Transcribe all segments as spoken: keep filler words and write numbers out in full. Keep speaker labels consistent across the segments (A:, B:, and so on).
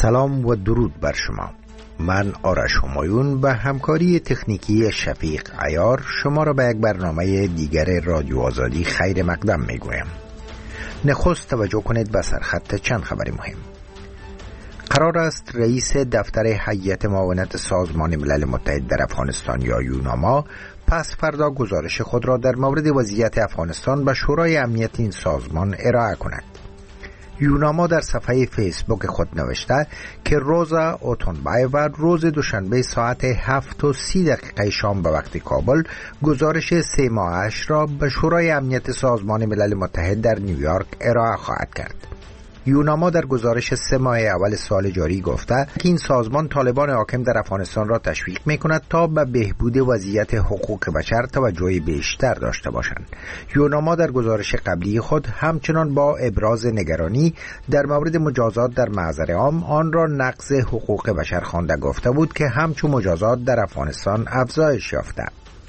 A: سلام و درود بر شما. من آرش همایون به همکاری تکنیکی شفیق عیار شما را به یک برنامه دیگر رادیو آزادی خیر مقدم می گویم. نخست توجه کنید به سرخط چند خبر مهم. قرار است رئیس دفتر هیئت معاونت سازمان ملل متحد در افغانستان یا یوناما پس فردا گزارش خود را در مورد وضعیت افغانستان به شورای امنیت این سازمان ارائه کند. یوناما در صفحه فیسبوک خود نوشته که روزا اوتونبایو روز دوشنبه ساعت هفت و سی دقیقه شام به وقت کابل گزارش سه ماهش را به شورای امنیت سازمان ملل متحد در نیویورک ارائه خواهد کرد. یوناما در گزارش سه ماه اول سال جاری گفته که این سازمان طالبان حاکم در افغانستان را تشویق می‌کند تا به بهبود وضعیت حقوق بشر توجه بیشتر داشته باشند. یوناما در گزارش قبلی خود همچنان با ابراز نگرانی در مورد مجازات در محضر عام آن را نقض حقوق بشر خوانده گفته بود که همچون مجازات در افغانستان افزایش یافته.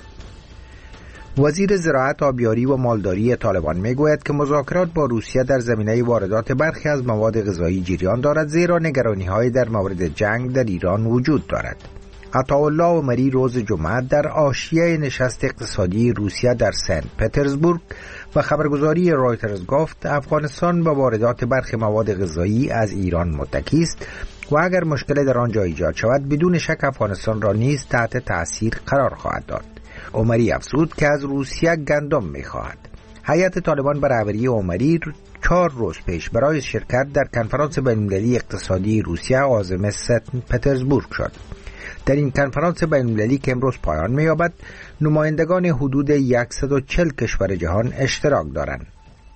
A: وزیر زراعت، آبیاری و مالداری طالبان میگوید که مذاکرات با روسیه در زمینه واردات برخی از مواد غذایی جریان دارد، زیرا نگرانی‌های در مورد جنگ در ایران وجود دارد. عطاالله عمری روز جمعه در حاشیه نشست اقتصادی روسیه در سن پترزبورگ و خبرگزاری رایترز گفت افغانستان با واردات برخی مواد غذایی از ایران متکی است و اگر مشکل در آنجا ایجاد شود بدون شک افغانستان را نیز تحت تأثیر قرار خواهد داد. عمری افزود که از روسیه گندم می‌خواهد. هیئت طالبان به رهبری عمری چهار روز پیش برای شرکت در کنفرانس بین‌المللی اقتصادی روسیه عازم سن پترزبورگ شد. در این کنفرانس بین‌المللی که امروز پایان می‌یابد، نمایندگان حدود صد و چهل کشور جهان اشتراک دارند.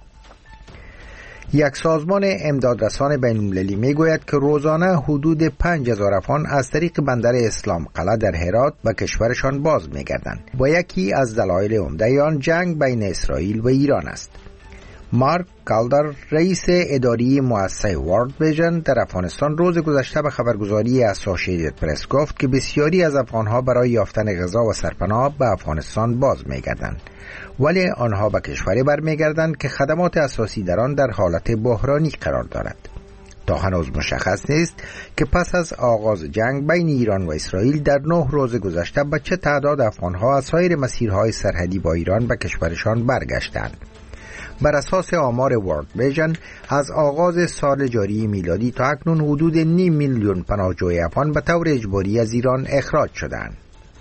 A: یک سازمان امدادرسان بین‌المللی میگوید که روزانه حدود پنج هزار افغان از طریق بندر اسلام قلعه در هرات به کشورشان باز میگردند و یکی از دلایل عمده آن جنگ بین اسرائیل و ایران است. مارک کالدر رئیس اداری مؤسسه ورلد ویژن در افغانستان روز گذشته به خبرگزاری اسوسییتد پرس گفت که بسیاری از افغانها برای یافتن غذا و سرپناه به افغانستان باز میگردند، ولی آنها به کشوری برمیگردند که خدمات اساسی در آن در حالت بحرانی قرار دارد. تا هنوز مشخص نیست که پس از آغاز جنگ بین ایران و اسرائیل در نه روز گذشته به چه تعداد افغانها از سایر مسیرهای سرحدی با ایران به کشورشان برگشتند. بر اساس آمار ورلد ویژن از آغاز سال جاری میلادی تا اکنون حدود نیم میلیون پناهجوی افغان به طور اجباری از ایران اخراج شدند.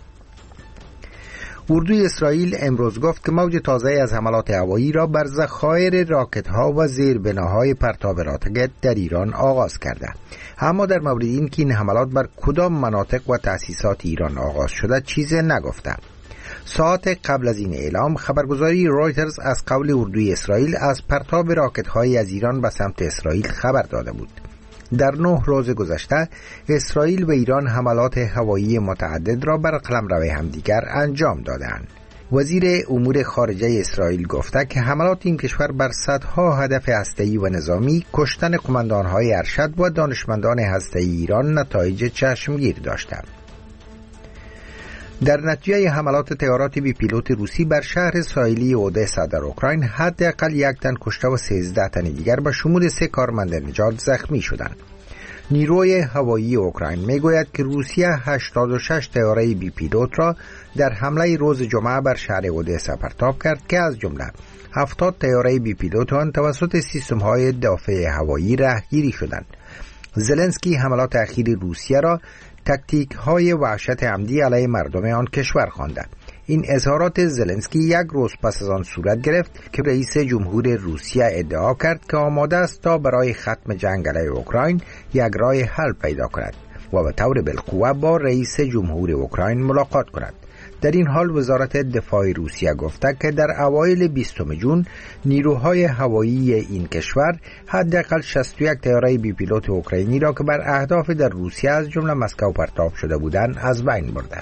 A: اردوی اسرائیل امروز گفت که موج تازه از حملات هوایی را بر ذخایر راکت‌ها و زیربناهای پرتاب راکت در ایران آغاز کرده. اما در مورد این که این حملات بر کدام مناطق و تأسیسات ایران آغاز شده چیزی نگفته. ساعت قبل از این اعلام خبرگزاری رایترز از قول اردوی اسرائیل از پرتاب راکت‌های از ایران به سمت اسرائیل خبر داده بود. در نه روز گذشته اسرائیل و ایران حملات هوایی متعدد را بر قلمرو همدیگر انجام دادند. وزیر امور خارجه اسرائیل گفته که حملات این کشور بر صدها هدف هسته‌ای و نظامی، کشتن قماندان‌های ارشد و دانشمندان هسته‌ای ایران نتایج چشمگیر داشته. در نتیجه حملات طیارات بی پیلوت روسی بر شهر ساحلی اودسا در اوکراین حداقل یک تن کشته و سیزده تن دیگر به شمول سه کارمند نجات زخمی شدند. نیروی هوایی اوکراین میگوید که روسیه هشتاد و شش طیاره بی پیلوت را در حمله روز جمعه بر شهر اودسا پرتاب کرد که از جمله هفتاد طیاره بی پیلوت آن توسط سیستم‌های دفاع هوایی رهگیری شدند. زلنسکی حملات اخیر روسیه را تاکتیک های وحشت عمدی علیه مردم آن کشور خوانده. این اظهارات زلنسکی یک روز پس از آن صورت گرفت که رئیس جمهور روسیه ادعا کرد که آماده است تا برای ختم جنگ علیه اوکراین یک راه حل پیدا کند و به طور بالقوه با رئیس جمهور اوکراین ملاقات کند. در این حال وزارت دفاع روسیه گفته که در اوایل بیستم ژوئن نیروهای هوایی این کشور حداقل شصت و یک طیاره بی پیلوت اوکراینی را که بر اهداف در روسیه از جمله مسکو پرتاب شده بودند از بین برده.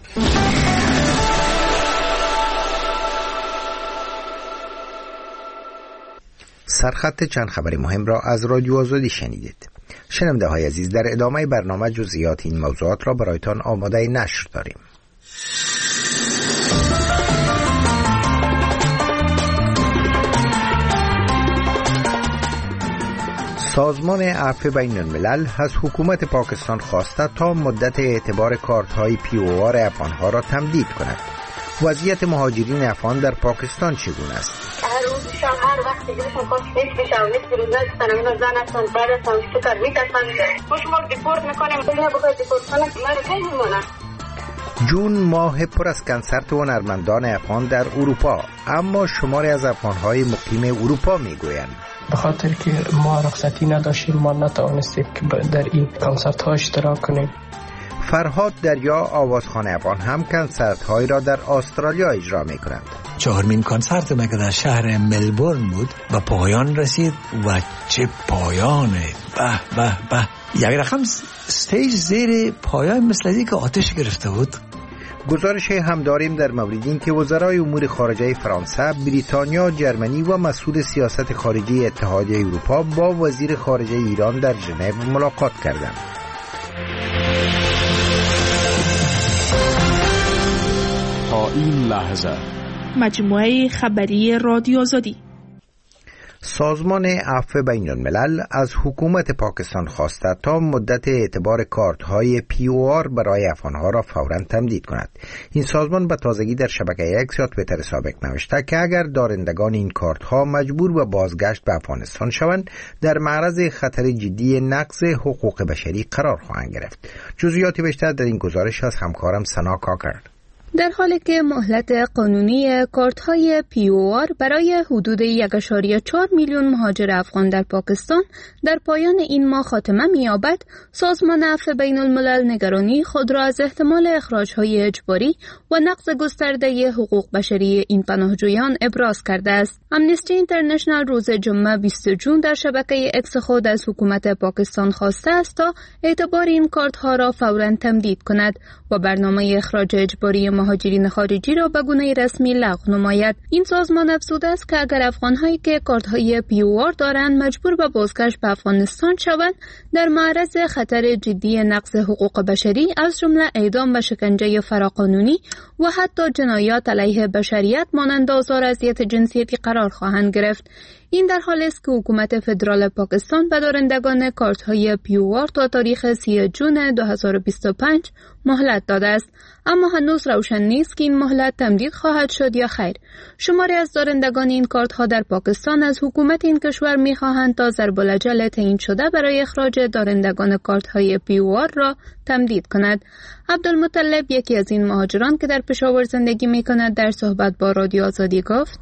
A: سرخط چند خبر مهم را از رادیو آزادی شنیدید. شنونده های عزیز، در ادامه برنامه جزئیات این موضوعات را برایتان آماده نشر داریم. سازمان عفو بین الملل از حکومت پاکستان خواسته تا مدت اعتبار کارت‌های پی او آر افغان‌ها را تمدید کند. وضعیت مهاجرین افغان در پاکستان چگونه است؟
B: هر روز شام هر وقت که میشم خواست نیست بشم نیست روز نیستن اینا زن هستن بعد هستن فکر میترسن خوش ما دیپورت میکنیم بلیه بخواه دیپورت کنم من خیلی میمونم.
A: جون ماه پر از کنسرت هنرمندان افغان در اروپا، اما شماری از افغان‌های مقیم اروپا میگویند
C: به خاطر که ما رخصتی نداشتیم ما نتوانستیم که در این کنسرت ها اشتراک کنیم.
A: فرهاد دریا آوازخوان افغان هم کنسرت هایی را در استرالیا اجرا می کنند.
D: چهارمین کنسرت ما که در شهر ملبورن بود و پایان رسید و چه پایانه، به به به، یک رقم استیج زیر پایان مثل اینکه آتش گرفته بود.
A: گزارش هم داریم در مورد این که وزرای امور خارجه فرانسه، بریتانیا، جرمنی و مسئول سیاست خارجی اتحادیه اروپا با وزیر خارجه ایران در ژنو ملاقات کردند.
E: تا این لحظه
F: مجموعه خبری رادیو آزادی.
A: سازمان عفو بین الملل از حکومت پاکستان خواسته تا مدت اعتبار کارت‌های پی او آر برای افغان‌ها را فوراً تمدید کند. این سازمان به تازگی در شبکه اکس یا توییتر سابق نوشته که اگر دارندگان این کارت‌ها مجبور به بازگشت به افغانستان شوند، در معرض خطر جدی نقض حقوق بشری قرار خواهند گرفت. جزئیات بیشتر در این گزارش از همکارم سنا کاکر.
G: در حالی که مهلت قانونی کارت‌های پی او آر برای حدود یک ممیز چهار میلیون مهاجر افغان در پاکستان در پایان این ماه خاتمه می‌یابد، سازمان عفو بین الملل نگرانی خود را از احتمال اخراج‌های اجباری و نقض گسترده حقوق بشری این پناهجویان ابراز کرده است. امنیستی اینترنشنال روز جمعه بیست جون در شبکه اکس خود از حکومت پاکستان خواسته است تا اعتبار این کارت‌ها را فوراً تمدید کند و برنامه اخراج اجباری مهاجرین خارجی را به گونه رسمی لغو نماید. این سازمان افزوده است که اگر افغان‌هایی که کارت‌های پی او آر دارند مجبور به بازگشت به افغانستان شوند، در معرض خطر جدی نقض حقوق بشری از جمله اعدام و شکنجه فراقانونی و حتی جنایات علیه بشریت مانند آزار اذیت جنسیتی قرار خواهند گرفت. این در حالی است که حکومت فدرال پاکستان به دارندگان کارت‌های پی او آر تا تاریخ سی جون دو هزار و بیست و پنج مهلت داده است، اما هنوز روشن نیست که این مهلت تمدید خواهد شد یا خیر. شماری از دارندگان این کارت‌ها در پاکستان از حکومت این کشور می‌خواهند تا ضرب‌الاجل تعیین شده برای اخراج دارندگان کارت‌های پی او آر را تمدید کند. عبدالمطلب، یکی از این مهاجران که در پشاور زندگی می‌کند، در صحبت با رادیو آزادی گفت: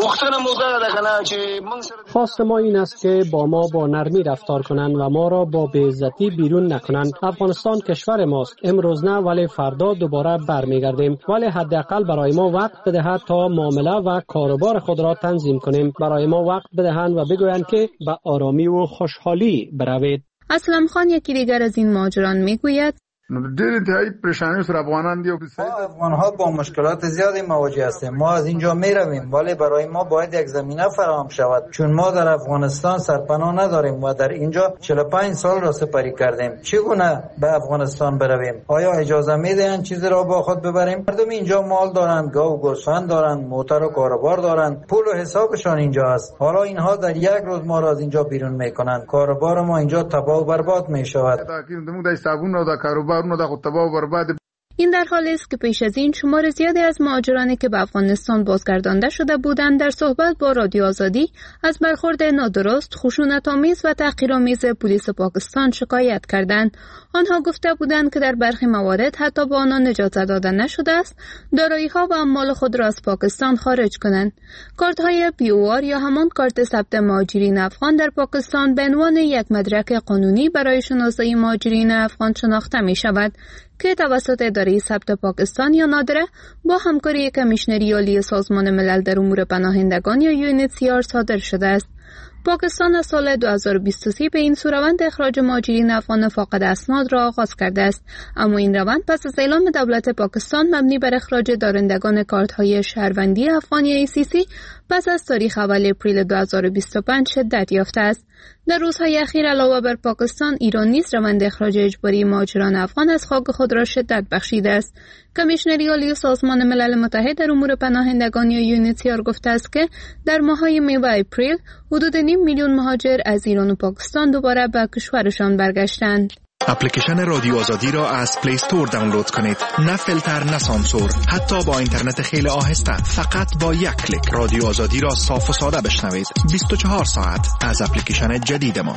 H: خواست ما این است که با ما با نرمی رفتار کنند و ما را با بی‌عزتی بیرون نکنند. افغانستان کشور ماست، امروز نه ولی فردا دوباره برمیگردیم، ولی حداقل برای ما وقت بدهد تا معامله و کاروبار خود را تنظیم کنیم. برای ما وقت بدهند و بگویند که به آرامی و خوشحالی بروید.
G: اسلم خان، یکی دیگر از این مهاجران، میگوید:
I: ډېر انتهایی پریشانی سره افغانان دی.
J: ما افغان‌ها با مشکلات زیادی مواجه هستیم. ما از اینجا میرویم ولی برای ما باید یک زمینه فراهم شود، چون ما در افغانستان سرپناه نداریم و در اینجا چهل و پنج سال را سپری کردیم. چگونه به افغانستان برویم؟ آیا اجازه میدهند چیزی را با خود ببریم؟ مردم اینجا مال دارند، گاو و گوسفند دارند، موتر و کاروبار دارند، پول و حسابشان اینجا است. حالا اینها در یک روز ما را از اینجا بیرون میکنند. کاروبار ما اینجا تباه و برباد میشود.
G: این در حالی است که پیش از این شمار زیادی از مهاجرانی که به افغانستان بازگردانده شده بودند در صحبت با رادیو آزادی از برخورد نادرست، خشونت‌آمیز و تحقیرآمیز پلیس پاکستان شکایت کردند. آنها گفته بودند که در برخی موارد حتی به آنها اجازه داده نشده است دارایی‌ها و اموال خود را از پاکستان خارج کنند. کارت‌های پی او آر یا همان کارت ثبت مهاجرین افغان در پاکستان به عنوان یک مدرک قانونی برای شناسایی مهاجرین افغان شناخته می‌شود که توسط اداره ثبت پاکستان یا نادره با همکاری کمیشنری عالی سازمان ملل در امور پناهندگان یا یو ان اچ سی آر صادر شده است. پاکستان از سال دو هزار و بیست و سه به این روند اخراج مهاجرین افغان فاقد اسناد را آغاز کرده است، اما این روند پس از اعلام دولت پاکستان مبنی بر اخراج دارندگان کارت‌های شهروندی افغانی ای سی سی پس از تاریخ اول اپریل دو هزار و بیست و پنج شدت یافته است. در روزهای اخیر علاوه بر پاکستان، ایران نیز روند اخراج اجباری مهاجران افغان از خاک خود را شدت بخشیده است. کمیشنری عالی سازمان ملل متحد در امور پناهندگان یا یونیسیار گفته است که در ماه‌های می و اپریل حدود نیم میلیون مهاجر از ایران و پاکستان دوباره به کشورشان برگشتند.
K: اپلیکیشن رادیو آزادی را از پلی استور دانلود کنید. نه فیلتر نه سانسور، حتی با اینترنت خیلی آهسته. فقط با یک کلیک رادیو آزادی را صاف و ساده بشنوید. بیست و چهار ساعت از اپلیکیشن جدید ما.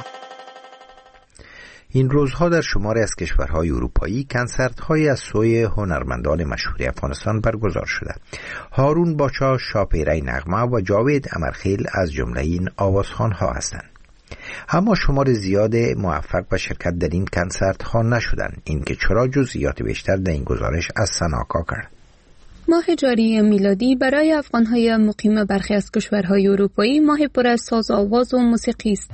A: این روزها در شماری از کشورهای اروپایی کنسرت‌های از سوی هنرمندان مشهور افغانستان برگزار شده. هارون باچا، شاپیره نغمه و جاوید امرخیل از جمله این آوازخوان‌ها هستند. اما شمار زیاد موفق و شرکت در این کنسرت‌ها نشدند. اینکه چرا جزئیات بیشتر در این گزارش از سناکا کرد.
G: ماه جاری میلادی برای افغان‌های مقیم برخی از کشورهای اروپایی ماه پر از ساز آواز و موسیقی است.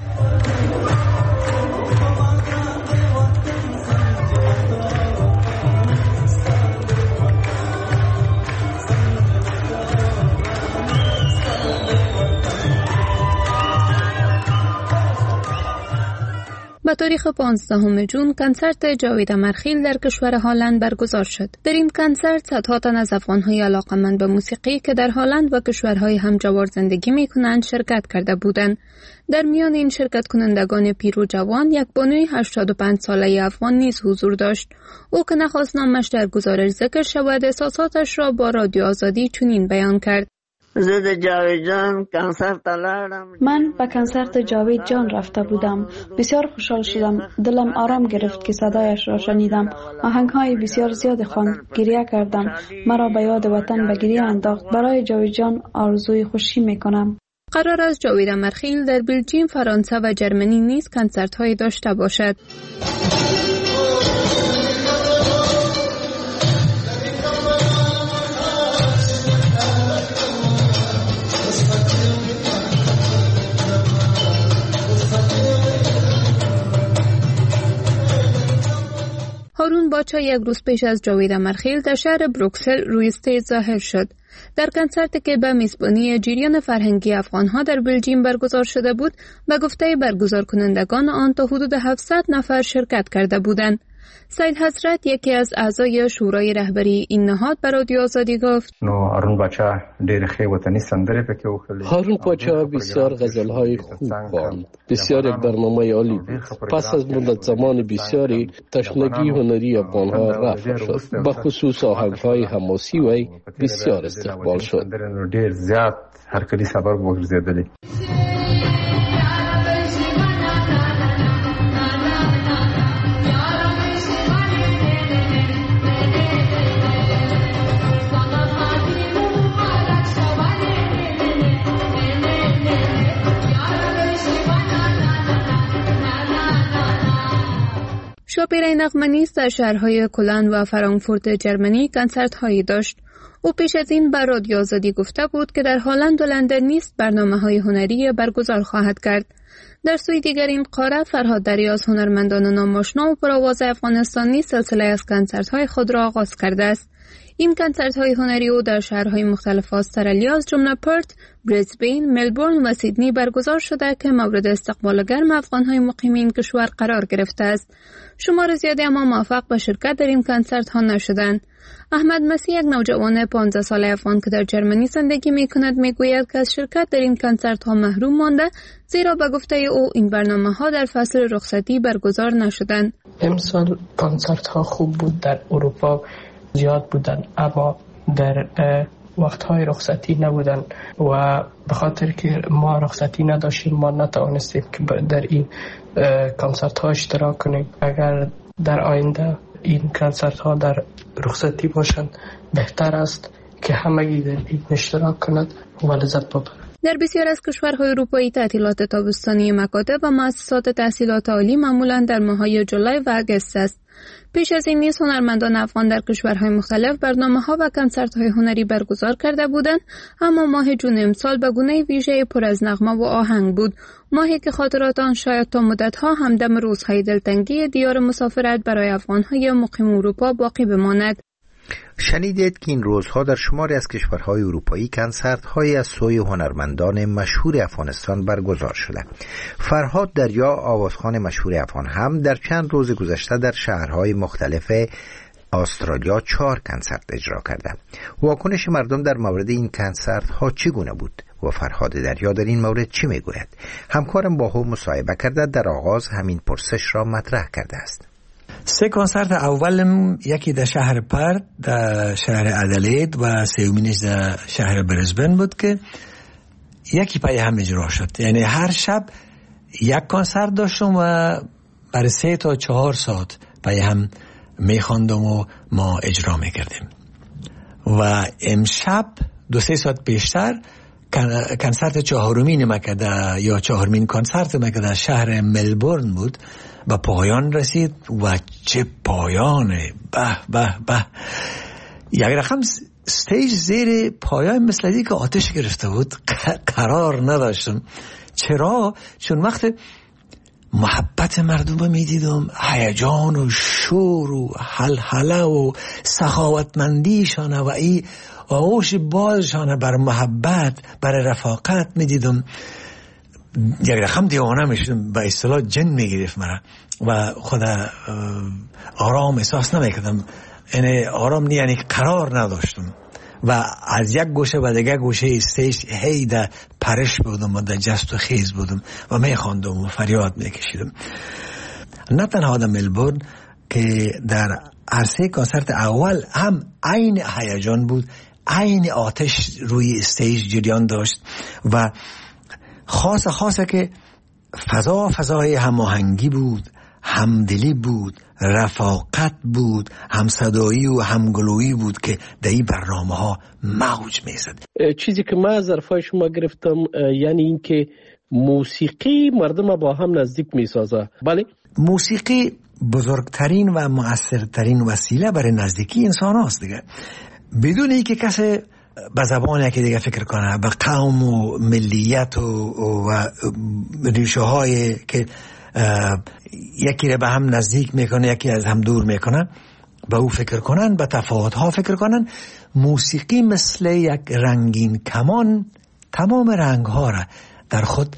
G: به تاریخ پانزدهم ژوئن کنسرت جاوید امرخیل در کشور هلند برگزار شد. در این کنسرت صدها تن از افغان‌های علاقه‌مند به موسیقی که در هلند و کشورهای همجوار زندگی می‌کنند شرکت کرده بودند. در میان این شرکت کنندگان پیر و جوان یک بانوی هشتاد و پنج ساله افغان نیز حضور داشت. او که نخواست نامش در گزارش ذکر شود، احساساتش را با رادیو آزادی چنین بیان کرد:
L: زد جاوید جان کنسرت دارم.
M: من به کنسرت جاوید جان رفته بودم. بسیار خوشحال شدم. دلم آرام گرفت که صدایش را شنیدم. آهنگ‌های بسیار زیاد خواند. گریه کردم. مرا به یاد وطن به گریه انداخت. برای جاوید جان آرزوی خوشی میکنم.
G: قرار است جاوید امرخیل در بلژیم، فرانسه و جرمنی نیز کنسرت‌های داشته باشد. هارون باچا یک روز پیش از جاوید امرخیل در شهر بروکسل روی استیج ظاهر شد. در کنسرتی که به میزبانی جریان فرهنگی افغان‌ها در بلژیم برگزار شده بود، به گفته برگزار کنندگان آن تا حدود هفتصد نفر شرکت کرده بودند. سید حضرت، یکی از اعضای شورای رهبری این نهاد، به رادیو آزادی گفت:
N: نو هارون باچا ډېر ښه وطني سندرې پکې وکړلې.
O: هارون باچا بسیار غزل‌های خوب خواند. بسیار یک برنامه عالی بود. پس از مدت زمان بسیاری تشنگی هنری افغان‌ها رفع شد. به خصوص آهنگ‌های حماسی وی بسیار استقبال شد.
N: ډېر زیات هرکلی سبب وګرځېدلې.
G: شاپیره نغمه نیز در شهرهای کلن و فرانکفورت جرمنی کنسرت هایی داشت. او پیش از این بر رادیو آزادی گفته بود که در هلند و لندن نیز برنامه‌های هنری برگزار خواهد کرد. در سوی دیگر این قاره فرهاد دریا از هنرمندان ناماشنا و پرآواز افغانستانی سلسله از کنسرت‌های خود را آغاز کرده است. این کنسرت‌های هنری او در شهرهای مختلف استرالیا از جمله پرت، بریسبین، ملبورن و سیدنی برگزار شده که مورد استقبال گرم افغان‌های مقیم این کشور قرار گرفته است. شمار زیادی اما موفق به شرکت در این کنسرت‌ها نشدند. احمد مسیح، یک نوجوان پانزده ساله افغان که در جرمنی زندگی می‌کند، می‌گوید که از شرکت در این کنسرت‌ها محروم مانده، زیرا به گفته او این برنامه‌ها در فصل رخصتی برگزار نشدند.
C: امسال کنسرت‌ها خوب بود، در اروپا زیاد بودن اما در وقت‌های رخصتی نبودن و به خاطر که ما رخصتی نداشتیم ما نتوانستیم که در این کنسرت‌ها اشتراک کنیم. اگر در آینده این کنسرت‌ها در رخصتی باشند بهتر است که همگی در این اشتراک کنند و لذت ببرند.
G: در بسیار از کشورهای اروپایی تعطیلات تابستانی مکاتب و مؤسسات تحصیلات عالی معمولاً در ماه‌های جولای و آگوست است. پیش از این نیز هنرمندان افغان در کشورهای مختلف برنامه‌ها و کنسرت‌های هنری برگزار کرده بودند، اما ماه جون امسال به گونه ویژه پر از نغمه و آهنگ بود، ماهی که خاطرات آن شاید تا مدت‌ها همدم روزهای دلتنگی دیار مسافرت برای افغان‌های مقیم اروپا باقی بماند.
A: شنیدید که این روزها در شماری از کشورهای اروپایی کنسرت‌های از سوی هنرمندان مشهور افغانستان برگزار شده. فرهاد دریا، آوازخوان مشهور افغان، هم در چند روز گذشته در شهرهای مختلف استرالیا چهار کنسرت اجرا کرده. واکنش مردم در مورد این کنسرت ها چگونه بود و فرهاد دریا در این مورد چی میگوید؟ همکارم با هم مصاحبه کرده، در آغاز همین پرسش را مطرح کرده است.
D: سه کنسرت اولم یکی در شهر پرت، در شهر ادلید و سومینش در شهر برزبن بود که یکی پای هم اجرا شد. یعنی هر شب یک کنسرت داشتم و برای سه تا چهار ساعت پای هم میخواندم و ما اجرا میکردیم. و امشب دو سه ساعت پیشتر کنسرت چهارمین مکده یا چهارمین کنسرت مکده شهر ملبورن بود، به پایان رسید و چه پایانه، به به به. یک رقم استیج زیر پایان مثل اینکه که آتش گرفته بود، قرار نداشتم. چرا؟ چون وقت محبت مردم می دیدم، هیجان و شور و حلحله و سخاوتمندیشانه و ای آغوش بازشانه بر محبت، بر رفاقت می دیدم. یک رقم دیوانه می شدم، به اصطلاح جن می گرفت مرا و خدا آرام احساس نمی کردم. یعنی آرام نی، یعنی قرار نداشتم و از یک گوشه و دیگه گوشه استیج هی در پرش بودم و در جست و خیز بودم و می خواندم و فریاد می کشیدم. نه تنها در ملبورن که در هر سه کنسرت اول هم عین هیجان بود، عین آتش روی استیج جریان داشت و خاصه خاصه که فضا فضای هماهنگی بود، همدلی بود، رفاقت بود، همصدایی و همگلویی بود که در این برنامه ها موج میزد.
H: چیزی که من از حرفای شما گرفتم یعنی این که موسیقی مردم با هم نزدیک میسازه. بله،
D: موسیقی بزرگترین و مؤثرترین وسیله برای نزدیکی انسان هاست دیگه. بدون اینکه کسی به زبانی که دیگه فکر کنه، به قوم و ملیت و, و ریشه های که یکی رو به هم نزدیک میکنه یکی از هم دور میکنه، به او فکر کنن، به تفاوت ها فکر کنن. موسیقی مثل یک رنگین کمان تمام رنگ ها را در خود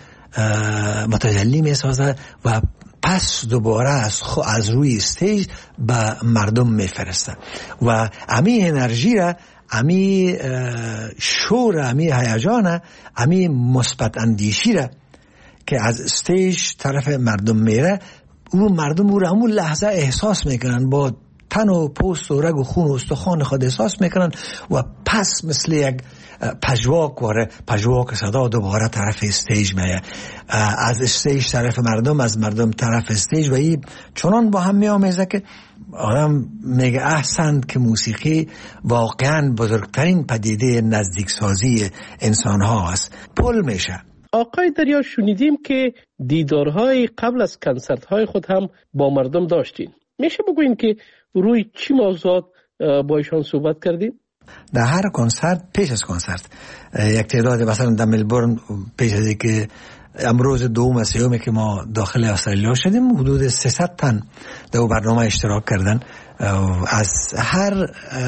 D: متجلی میسازه و پس دوباره از, از روی استیج به مردم میفرسته و امی انرژی را، امی شور، امی هیجان، امی مثبت اندیشی را که از استیج طرف مردم میره، اون مردم او را همون لحظه احساس میکنن، با تن و پوست و رگ و خون و استخوان خود احساس میکنن و پس مثل یک پژواک واره پژواک صدا دوباره طرف استیج میه، از استیج طرف مردم، از مردم طرف استیج و این چنان با هم میامیزه که آدم میگه احسن که موسیقی واقعا بزرگترین پدیده نزدیک سازی انسان ها است. پل میشه.
H: آقای دریا، شنیدیم که دیدارهای قبل از کنسرت‌های خود هم با مردم داشتین. میشه بگوین که روی چی موضوعات با ایشان صحبت کردیم؟
D: در هر کنسرت، پیش از کنسرت یک تعداد، مثلا در ملبورن پیش از اینکه امروز دوم و سوم که ما داخل استرالیا شدیم، حدود سیصد تن در برنامه اشتراک کردن از هر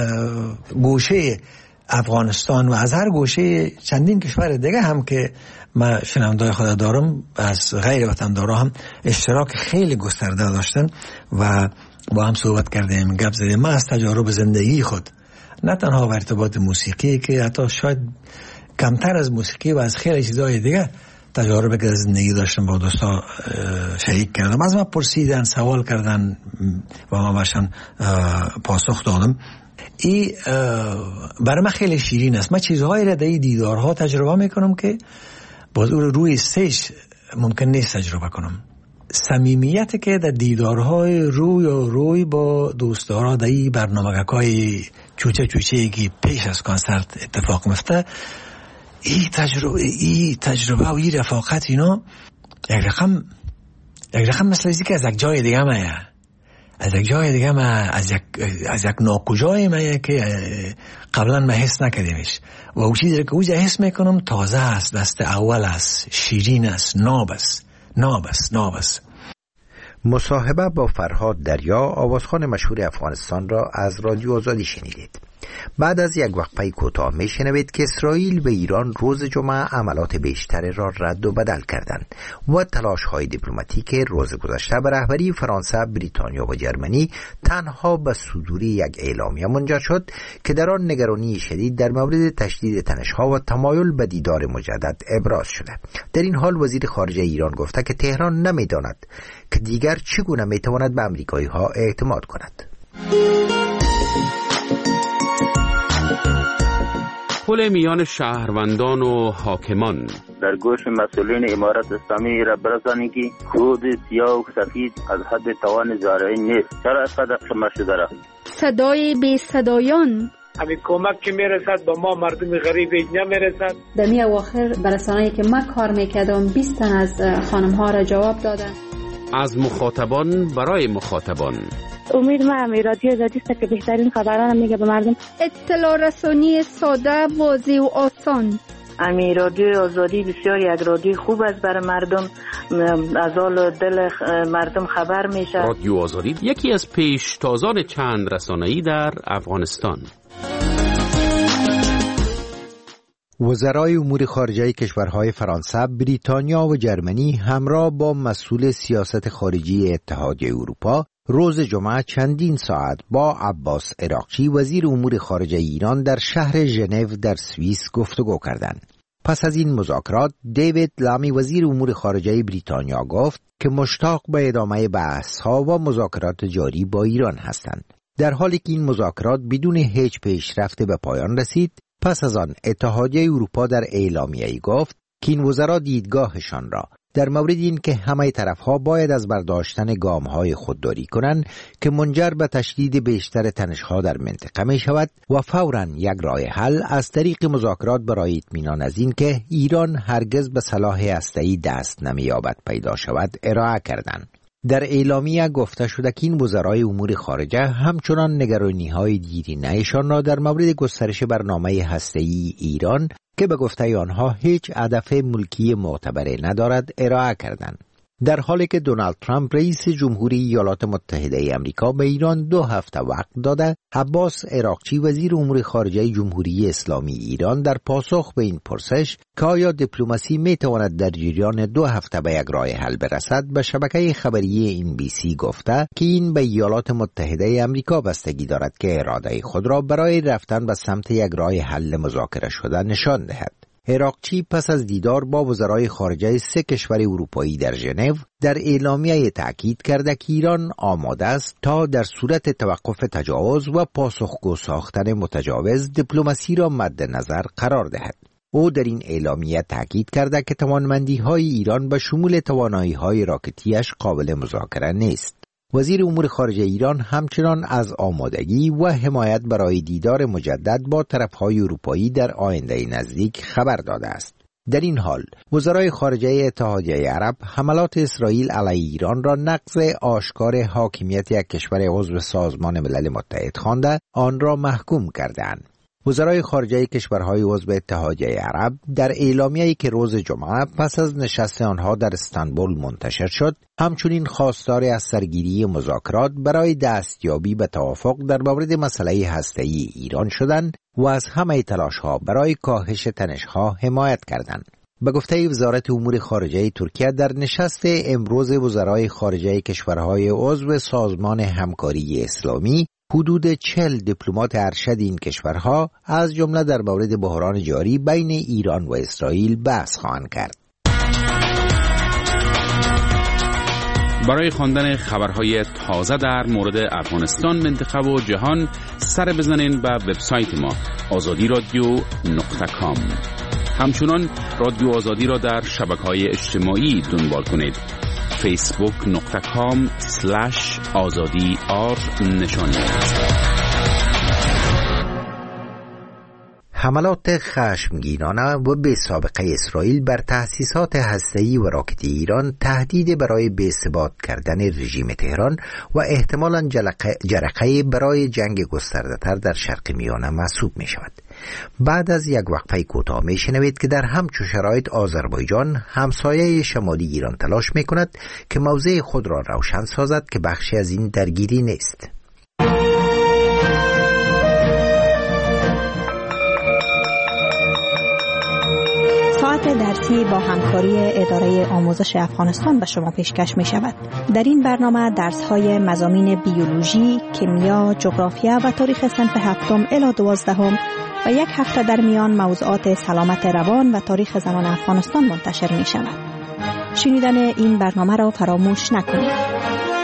D: گوشه افغانستان و از هر گوشه چندین کشور دیگه هم که ما شنوندای خود دارم، از غیر وطندارا هم اشتراک خیلی گسترده داشتن و با هم صحبت کردیم، گپ زدیم. ما از تجارب زندگی خود، نه تنها به ارتباط موسیقی که حتی شاید کمتر از موسیقی و از خیلی چیزای دیگه تجارب که زندگی داشتم با دوستا شریک کردم. از ما پرسیدن، سوال کردن و ما باشن پاسخ دادم. این برای من خیلی شیرین است. من چیزهایی را در این دیدارها تجربه میکنم که باز روی استیج ممکن نیست تجربه کنم. صمیمیت که در دیدارهای روی و روی با دوستدارا در این برنامه‌های چوچه چوچه که پیش از کنسرت اتفاق میفته، این تجربه این تجربه و این رفاقت اینا یک رقم یک رقم مثل اینکه که از یک جای دیگه میه، از یک جای دیگه ما از یک از یک ناکجای میه که قبلا ما حس نکردیمش و اون چیزی که اوجا حس میکنم تازه است، دست اول است، شیرین است، ناب است، ناب است، ناب است.
A: مصاحبه با فرهاد دریا، آوازخوان مشهور افغانستان را از رادیو آزادی شنیدید. بعد از یک وقفه کوتاه میشنوید که اسرائیل و ایران روز جمعه عملات بیشتر را رد و بدل کردند و تلاش‌های دیپلماتیک روز گذشته به رهبری فرانسه، بریتانیا و جرمنی تنها به صدور یک اعلامیه منجر شد که در آن نگرانی شدید در مورد تشدید تنش‌ها و تمایل به دیدار مجدد ابراز شده. در این حال وزیر خارجه ایران گفته که تهران نمی‌داند که دیگر چگونه می‌تواند به آمریکایی‌ها اعتماد کند.
E: پل میان شهروندان و حاکمان
P: در گوش مسئولین امارت اسلامی را برسانید که خود سیاه و سفید از حد توان زارعی نیست. چرا اینقدر شما شده را؟
G: صدای بی صدایان
Q: همین کمک که میرسد با ما مردم غریب نمیرسد.
M: در می اواخر برسانه‌ای که من کار میکردم بیست تن از خانم ها را جواب دادن.
E: از مخاطبان برای مخاطبان.
R: امید ما می رادیو آزادی است که بهترین خبران میگه به مردم.
G: اطلاع رسانی ساده، واضح و آسان.
R: امی رادیو آزادی بسیار یک رادیو خوب است برای مردم، از حال دل مردم خبر میشه.
E: رادیو آزادی یکی از پیشتازان چند رسانه‌ای در افغانستان.
A: وزرای امور خارجه کشورهای فرانسه، بریتانیا و جرمنی همراه با مسئول سیاست خارجی اتحادیه اروپا روز جمعه چندین ساعت با عباس عراقچی وزیر امور خارجه ایران در شهر ژنو در سوئیس گفتگو کردند. پس از این مذاکرات دیوید لامی وزیر امور خارجه بریتانیا گفت که مشتاق به ادامه بحث‌ها و مذاکرات جاری با ایران هستند. در حالی که این مذاکرات بدون هیچ پیشرفت به پایان رسید، پس از آن اتحادیه اروپا در اعلامیه‌ای گفت که این وزرا دیدگاهشان را در مورد این که همه طرفها باید از برداشتن گام‌های خودداری کنند که منجر به تشدید بیشتر تنش‌ها در منطقه می شود و فوراً یک راه حل از طریق مذاکرات برای اطمینان از این که ایران هرگز به سلاح هسته‌ای دست نمی‌یابد پیدا شود ارائه کردند. در اعلامیه گفته شده که این وزرای امور خارجه همچنان نگرانی‌های دیرینه‌شان را در مورد گسترش برنامه هسته‌ای ایران که به گفته آنها هیچ هدف ملکی معتبر ندارد ارائه کردند. در حالی که دونالد ترامپ رئیس جمهوری ایالات متحده آمریکا به ایران دو هفته وقت داده، عباس عراقچی وزیر امور خارجه جمهوری اسلامی ایران در پاسخ به این پرسش که آیا دیپلماسی می تواند در جریان دو هفته به یک راه حل برسد، به شبکه خبری این بی سی گفته که این به ایالات متحده آمریکا بستگی دارد که اراده خود را برای رفتن به سمت یک راه حل مذاکره شده نشان دهد. عراقچی پس از دیدار با وزرای خارجه سه کشور اروپایی در ژنو در اعلامیه تأکید کرده که ایران آماده است تا در صورت توقف تجاوز و پاسخگو ساختن متجاوز دیپلماسی را مد نظر قرار دهد. او در این اعلامیه تأکید کرده که توانمندی‌های ایران به شمول توانایی‌های راکتیش قابل مذاکره نیست. وزیر امور خارجه ایران همچنان از آمادگی و حمایت برای دیدار مجدد با طرف‌های اروپایی در آینده نزدیک خبر داده است. در این حال وزرای خارجه اتحادیه عرب حملات اسرائیل علیه ایران را نقض آشکار حاکمیت یک کشور عضو سازمان ملل متحد خوانده آن را محکوم کردند. وزرای خارجه کشورهای عضو اتحادیه عرب در اعلامیه‌ای که روز جمعه پس از نشست آنها در استانبول منتشر شد، همچنین خواستار از سرگیری مذاکرات برای دستیابی به توافق در مورد مسئله هسته‌ای ایران شدند و از همه تلاش‌ها برای کاهش تنش‌ها حمایت کردند. به گفته وزارت امور خارجه ترکیه در نشست امروز وزرای خارجه کشورهای عضو سازمان همکاری اسلامی، حدود چهل دیپلمات ارشد این کشورها از جمله در مورد بحران جاری بین ایران و اسرائیل بحث خواهند کرد.
E: برای خواندن خبرهای تازه در مورد افغانستان، منطقه و جهان سر بزنین به وبسایت ما آزادی رادیو نقطه کام. همچنان رادیو آزادی را در شبکه‌های اجتماعی دنبال کنید. فیسبوک نقطه کام سلش آزادی آر نشانی.
A: حملات خشمگینانه و بی سابقه اسرائیل بر تأسیسات هسته‌ای و راکتی ایران تهدید برای بی‌ثبات کردن رژیم تهران و احتمالاً جرقه برای جنگ گسترده‌تر در شرق میانه محسوب می شود. بعد از یک وقفه کوتاه می شنوید که در همچون شرایط آذربایجان همسایه شمالی ایران تلاش می کند که موضع خود را روشن سازد که بخشی از این درگیری نیست.
S: ساعت درسی با همکاری اداره آموزش افغانستان به شما پیشکش می شود. در این برنامه درس های مضامین بیولوژی، کیمیا، جغرافیا و تاریخ صنف هفتم الی دوازدهم و یک هفته در میان موضوعات سلامت روان و تاریخ زنان افغانستان منتشر می شود. شنیدن این برنامه را فراموش نکنید.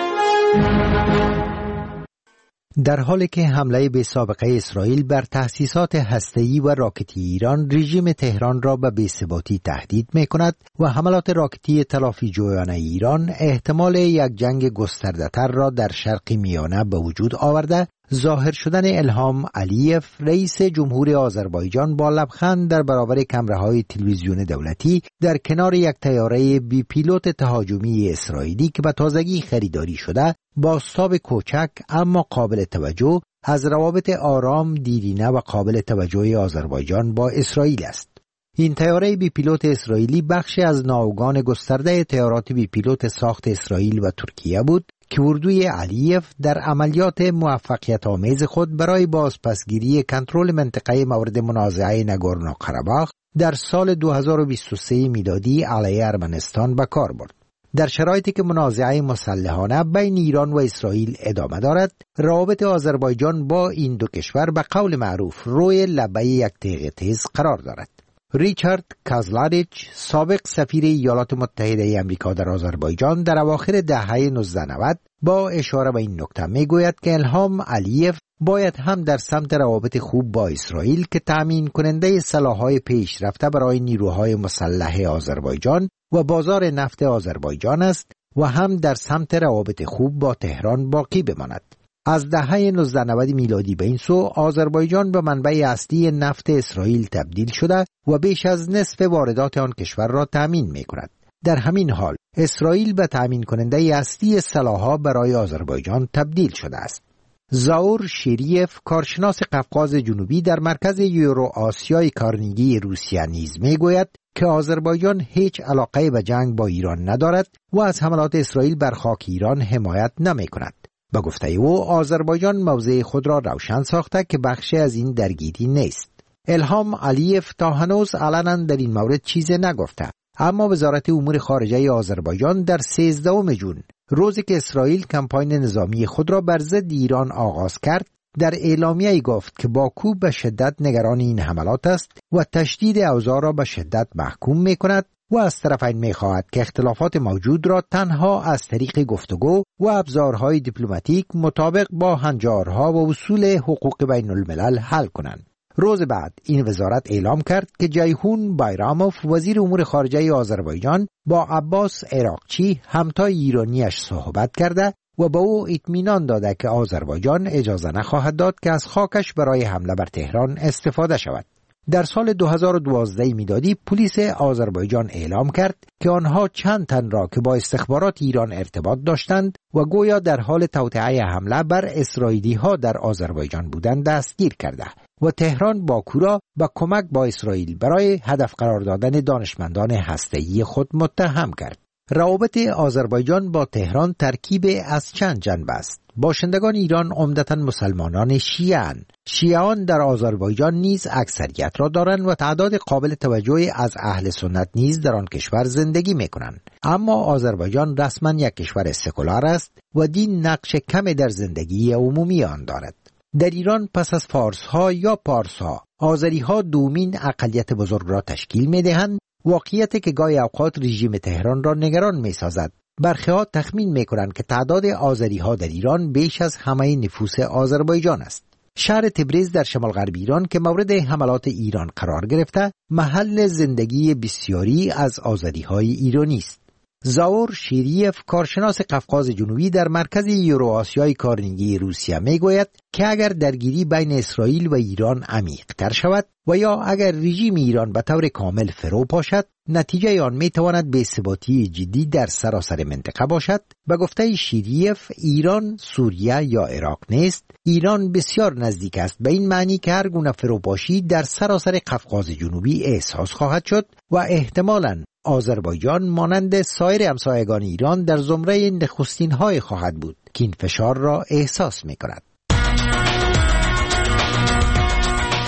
A: در حالی که حمله بی سابقه اسرائیل بر تأسیسات هسته‌ای و راکتی ایران رژیم تهران را به بی‌ثباتی تهدید می‌کند و حملات راکتی تلافی جویانه ایران احتمال یک جنگ گسترده‌تر را در شرق میانه به وجود آورده، ظاهر شدن الهام علیف رئیس جمهور آذربایجان با لبخند در برابر کامراهای تلویزیون دولتی در کنار یک طیاره بی پیلوت تهاجمی اسرائیلی که به تازگی خریداری شده با ساب کوچک اما قابل توجه از روابط آرام، دیرینه و قابل توجه آذربایجان با اسرائیل است. این طیاره بی پیلوت اسرائیلی بخشی از ناوگان گسترده طیارات بی پیلوت ساخت اسرائیل و ترکیه بود که اردوی علیف در عملیات موفقیت آمیز خود برای بازپسگیری کنترل منطقه مورد منازعه ناگورنو قره‌باخ در سال دو هزار و بیست و سه میلادی علیه ارمنستان به کار برد. در شرایطی که منازعه مسلحانه بین ایران و اسرائیل ادامه دارد، روابط آذربایجان با این دو کشور به قول معروف روی لبه یک تیغ تیز قرار دارد. ریچارد کازلاریچ، سابق سفیر ایالات متحده آمریکا در آذربایجان، در اواخر دهه نوزده نود با اشاره به این نکته میگوید که الهام علیف باید هم در سمت روابط خوب با اسرائیل که تامین کننده سلاح‌های پیشرفته برای نیروهای مسلح آذربایجان و بازار نفت آذربایجان است و هم در سمت روابط خوب با تهران باقی بماند. از دهه نوزده نود میلادی به این سو آذربایجان به منبع اصلی نفت اسرائیل تبدیل شده و بیش از نصف واردات آن کشور را تامین می‌کند. در همین حال اسرائیل به تامین کننده اصلی سلاح‌ها برای آذربایجان تبدیل شده است. زاور شیریف، کارشناس قفقاز جنوبی در مرکز یورو آسیای کارنگی روسیه نیز میگوید که آذربایجان هیچ علاقه به جنگ با ایران ندارد و از حملات اسرائیل بر خاک ایران حمایت نمی‌کند. به گفته او آذربایجان موضع خود را روشن ساخته که بخشی از این درگیری نیست. الهام علیف تا هنوز علنا در این مورد چیزی نگفته، اما وزارت امور خارجه آذربایجان در سیزدهم ژوئن، روزی که اسرائیل کمپاین نظامی خود را بر ضد ایران آغاز کرد، در اعلامیه‌ای گفت که باکو به شدت نگران این حملات است و تشدید اوضاع را به شدت محکوم می‌کند و از طرفین می‌خواهد که اختلافات موجود را تنها از طریق گفتگو و ابزارهای دیپلماتیک مطابق با هنجارها و اصول حقوق بین الملل حل کنند. روز بعد این وزارت اعلام کرد که جیهون بایراموف، وزیر امور خارجه آذربایجان، با عباس عراقچی همتای ایرانیش صحبت کرده و به او اطمینان داده که آذربایجان اجازه نخواهد داد که از خاکش برای حمله بر تهران استفاده شود. در سال دو هزار و دوازده میلادی پلیس آذربایجان اعلام کرد که آنها چند تن را که با استخبارات ایران ارتباط داشتند و گویا در حال توطئه حمله بر اسرائیلی ها در آذربایجان بودند دستگیر کرده و تهران باکو را با کمک با اسرائیل برای هدف قرار دادن دانشمندان هسته‌ای خود متهم کرد. روابط آذربایجان با تهران ترکیب از چند جنبه است. باشندگان ایران عمدتاً مسلمانان شیعه‌اند. شیعیان در آذربایجان نیز اکثریت را دارند و تعداد قابل توجهی از اهل سنت نیز در آن کشور زندگی می‌کنند. اما آذربایجان رسما یک کشور سکولار است و دین نقش کمی در زندگی عمومی آن دارد. در ایران پس از فارس‌ها یا پارس‌ها، آذری‌ها دومین اقلیت بزرگ را تشکیل می‌دهند، واقعیتی که گاهی اوقات رژیم تهران را نگران می‌سازد. برخی‌ها تخمین می‌کنند که تعداد آذری‌ها در ایران بیش از همه نفوس آذربایجان است. شهر تبریز در شمال غرب ایران که مورد حملات ایران قرار گرفته، محل زندگی بسیاری از آذری‌های ایرانی است. زاور شیریف، کارشناس قفقاز جنوبی در مرکز یورو آسیای کارنگی روسیه میگوید که اگر درگیری بین اسرائیل و ایران عمیق‌تر شود و یا اگر رژیم ایران به طور کامل فرو پاشد، نتیجه آن میتواند بی‌ثباتی جدی در سراسر منطقه باشد. به گفته شیریف، ایران سوریه یا عراق نیست. ایران بسیار نزدیک است به این معنی که هر گونه فروپاشی در سراسر قفقاز جنوبی احساس خواهد شد و احتمالاً آذربایجان مانند سایر همسایگان ایران در زمره نخستین‌های خواهد بود که این فشار را احساس می‌کند.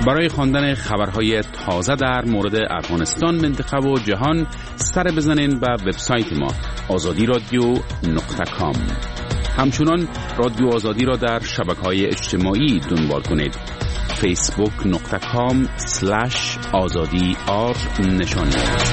E: برای خواندن خبرهای تازه در مورد افغانستان، منطقه و جهان سر بزنین به وبسایت ما آزادی رادیو نقطه کام. همچنان رادیو آزادی را در شبکه‌های اجتماعی دنبال کنید. فیسبوک نقطه کام سلش آزادی آر نشان.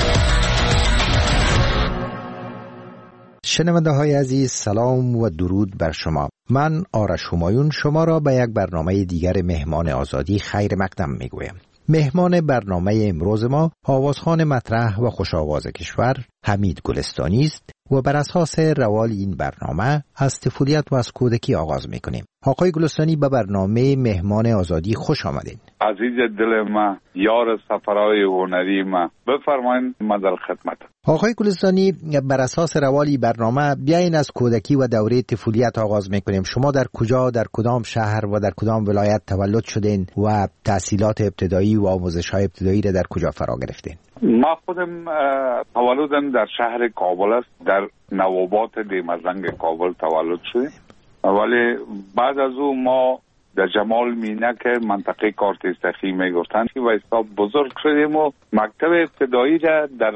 A: شنونده های عزیز، سلام و درود بر شما. من آرش همایون شما را به یک برنامه دیگر مهمان آزادی خیر مقدم میگویم. مهمان برنامه امروز ما آوازخوان مطرح و خوشاواز کشور حمید گلستانی است و بر اساس روال این برنامه از طفولیت و از کودکی آغاز میکنیم. آقای گلستانی به برنامه مهمان آزادی خوش آمدین.
T: عزیز دل ما، یار سفرهای هنری ما، بفرمایید، ما در خدمت.
A: آقای گلستانی، بر اساس روالی برنامه بیاین از کودکی و دوره طفولیت آغاز میکنیم. شما در کجا، در کدام شهر و در کدام ولایت تولد شدین و تحصیلات ابتدایی و آموزش‌های ابتدایی را در کجا فرا گرفتین؟
T: ما خودم تولدم در شهر کابل است، در نوابات دیمزنگ کابل تولد شدیم، ولی بعد از او ما در جمال مینه که منطقه کارتستخی میگفتن و حساب بزرگ شدیم و مکتب ابتدایی را در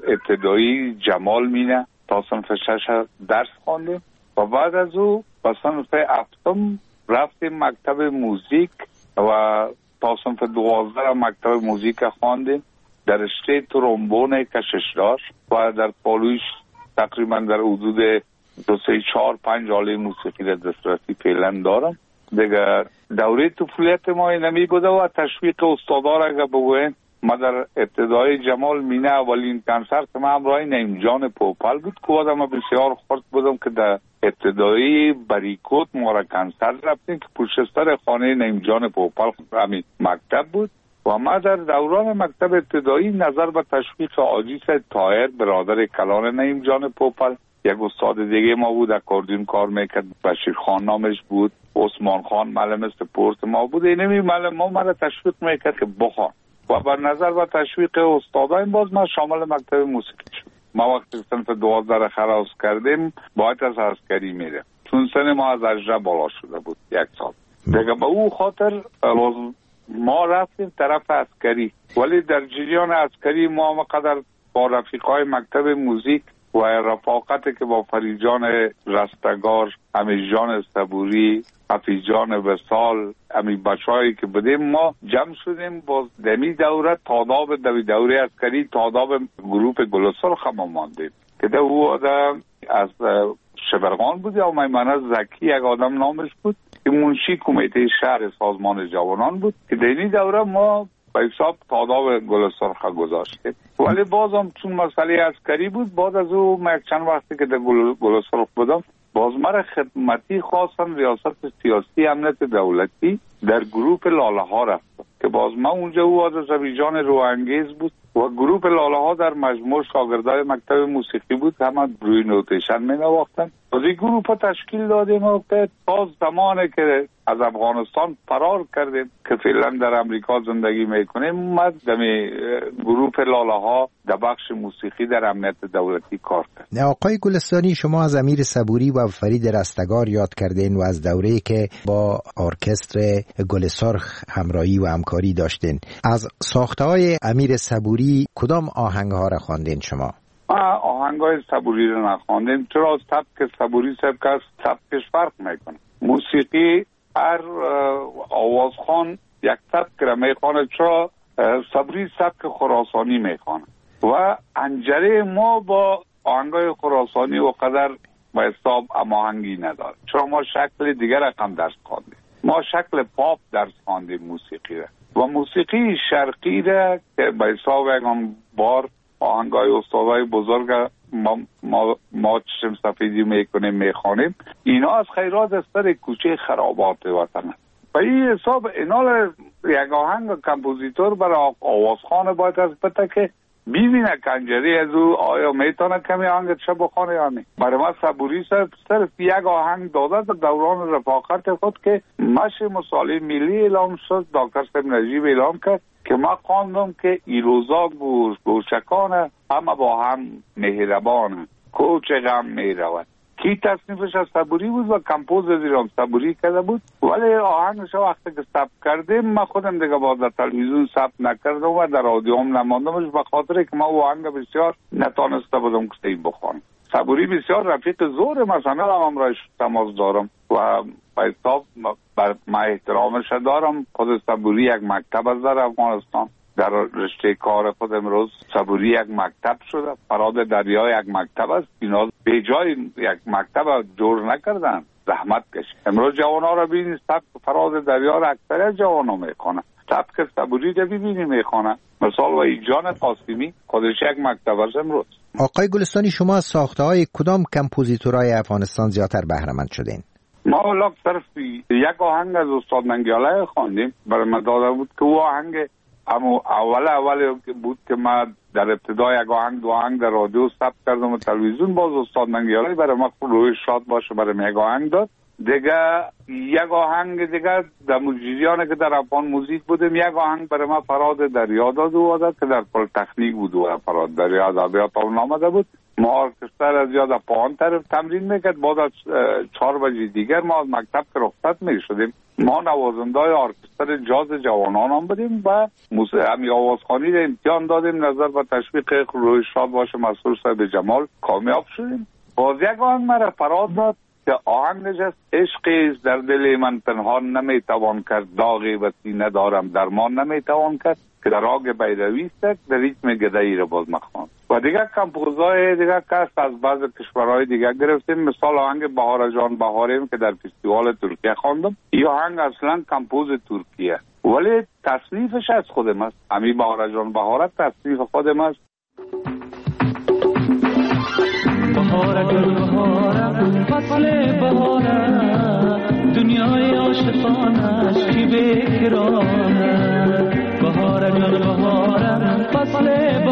T: ابتدایی جمال مینه تا صنف شش درس خواندیم و بعد از او به صنف هفتم رفتیم مکتب موزیک و تا صنف دوازده مکتب موزیک خواندیم در رشته ترومبون کششدار و در پالویش تقریبا در حدود دو سه چهار پنج آله موسیقی در دسترسی فعلا دارم. دیگه دوره طفولیت ما اینمی بوده و تشویق استادا را اگه بگوین، ما در ابتدای جمال مینه اولین کنسرت ما همراه نعیم جان پوپل بود که آدم بسیار خورد بودم که در ابتدایی بریکوت ما را کنسرت رفتیم که پشت سر خانه نعیم جان پوپل همین مکتب بود و ما در دوران مکتب ابتدایی نظر به تشویق آجیس طاهر برادر کلان نعیم جان پوپل، یک استاد دیگه ما بود اکاردیون کار میکرد، بشیر خان نامش بود، عثمان خان معلم سپورت ما بود، اینمی معلم ما مرا تشویق میکرد که بخوان و بر نظر و تشویق استادان باز ما شامل مکتب موسیقی شد. ما وقتی صنف دوازده را خلاص کردیم باید از عسکری میره، چون سن ما از اجرا بالا شده بود یک سال دیگه. به او خاطر ما رفتیم طرف عسکری، ولی در جریان عسکری ما مقدر با رفیقای مکتب موزیک و رفاقتی که با فریجان رستگار، امیرجان صبوری، حفیظجان وصال، امی بچه‌هایی که بودیم ما جمع شدیم با دمی دوره تاداب دوی دوره عسکری تاداب گروپ گلسرخ ما ماندیم که ده او آدم از شبرغان بود یا میمنه زکی یک آدم نامش بود که منشی کمیته شهر سازمان جوانان بود که دینی دوره ما به حساب تاداب گلسرخ گذاشتیم. ولی بازم چون مسئله عسکری بود بعد از او من چند وقتی که در گلسرخ بودم باز مرا خدمتی خواستن ریاست سیاسی امنیت دولتی در گروپ لاله ها رفتم که باز من اونجا او از زویجان روانگیز بود و گروپ لاله ها در مجموع شاگردای مکتب موسیقی بود، همه روی نوتیشن می نواختن. از این گروپ ها تشکیل دادیم و تا زمانی که از افغانستان فرار کردیم که فعلا در امریکا زندگی میکنیم ما دمی گروپ لاله ها در بخش موسیقی در امنیت دولتی کار کرد.
A: آقای گلستانی، شما از امیر صبوری و فرید رستگار یاد کردین و از دوره‌ای که با ارکستر گل سرخ همراهی و همکاری داشتین. از ساخته‌های امیر صبوری کدام آهنگ‌ها را خواندین شما؟
T: آهنگ‌های صبوری را نخواندیم، چرا سبک صبوری سبک از سبکش فرق میکنه. موسیقی هر آوازخوان یک سبک را میخوانه، چرا صبوری سبک خراسانی میخوانه و انجره ما با آهنگ‌های خراسانی و قدر به حساب هماهنگی نداره، چرا ما شکل دیگر رقم درس خواندیم. ما شکل پاپ درس خواندیم موسیقی را و موسیقی شرقی را که به حساب یکان بار آهنگای استادای بزرگ ما ما, ما چشم سفیدی میکنیم میخوانیم، اینا از خیرات از سر کوچه خرابات وطن است. و این حساب اینال یک آهنگ کمپوزیتور برای آوازخوان باید از بته که ببینه کنجری از او آیا میتونه کمی آهنگ چه بخونه یا نه. برای ما صبوری صرف یک آهنگ داده در دوران رفاقت خود که مشی مصالح ملی اعلام شد، دکتر صاحب نجیب اعلام کرد که ما خواندم که ایروزا گوش گوشکانه همه با هم مهربانه کوچه غم میرود کی تصنیفش از صبوری بود و کمپوز زیرام صبوری کرده بود، ولی آهنگش وقتی که ثبت کردیم من خودم دیگه باز در تلویزیون ثبت نکردم و در رادیوم نماندمش به خاطر که من آهنگ بسیار نتونسته بودم که این بخوانم. صبوری بسیار رفیق زور مثلا هم رایش تماس دارم و حساب بر ما احترامش دارم. خود صبوری یک مکتب از در افغانستان در رشته کار خود امروز صبوری یک مکتب شده، فراد دریا یک مکتب است. اینا به جای یک مکتب جور نکردن، زحمت کشید. امروز جوان‌ها را ببینید سبک فراد دریا را اکثر جوان‌ها میخوانن، سبک صبوری را ببینید میخوانن. مثال و ایجان قاسمی خودش یک مکتب است امروز.
A: آقای گلستانی، شما از ساخته‌های کدام کمپوزیتورهای افغانستان زیادتر بهره مند شدین؟
T: ما اولاق صرف یک آهنگ از استاد منگیاله خواندیم، برای من داده بود که او آهنگ اما اول اول بود که ما در ابتدای یک آهنگ دو آهنگ در رادیو ثبت کردم و تلویزیون باز استاد منگیاله برای ما روی شاد باشه برای یک آهنگ داد. دیگه یک آهنگ دیگه در مجریانی که در افغان موزیک بودیم یک آهنگ برای ما فراد دریا داد و داد که در پل تکنیک بود و فراد دریا ادبیات اون آمده بود. ما ارکستر از یاد پایان طرف تمرین میکرد. بعد از چهار بجه دیگر ما از مکتب که رخصت میشدیم ما نوازندای ارکستر جاز جوانان هم بودیم و همی آوازخوانی را امتحان دادیم. نظر به تشویق روی شاد باشه مسئول صاحب جمال کامیاب شدیم. باز یک آهنگ مرا فراد داد که آهنگش است عشقی در دل من پنهان نمیتوان کرد، داغی و سینه دارم درمان نمیتوان کرد که در آگ بیروی است در ریتم گدایی را باز مخوان. و دیگه کمپوزای دیگه کست از بعض کشورهای دیگه گرفتیم. مثال آهنگ بهار جان بهاریم که در فستیوال ترکیه خواندم. این آهنگ اصلا کمپوز ترکیه ولی تصنیفش از خودم است. امی بهار جان بهار تصنیف خودم است.
U: بهار گل بهارم فصل بهارم دنیای عاشقانش کی بکرانه. بهار گل بهارم فصل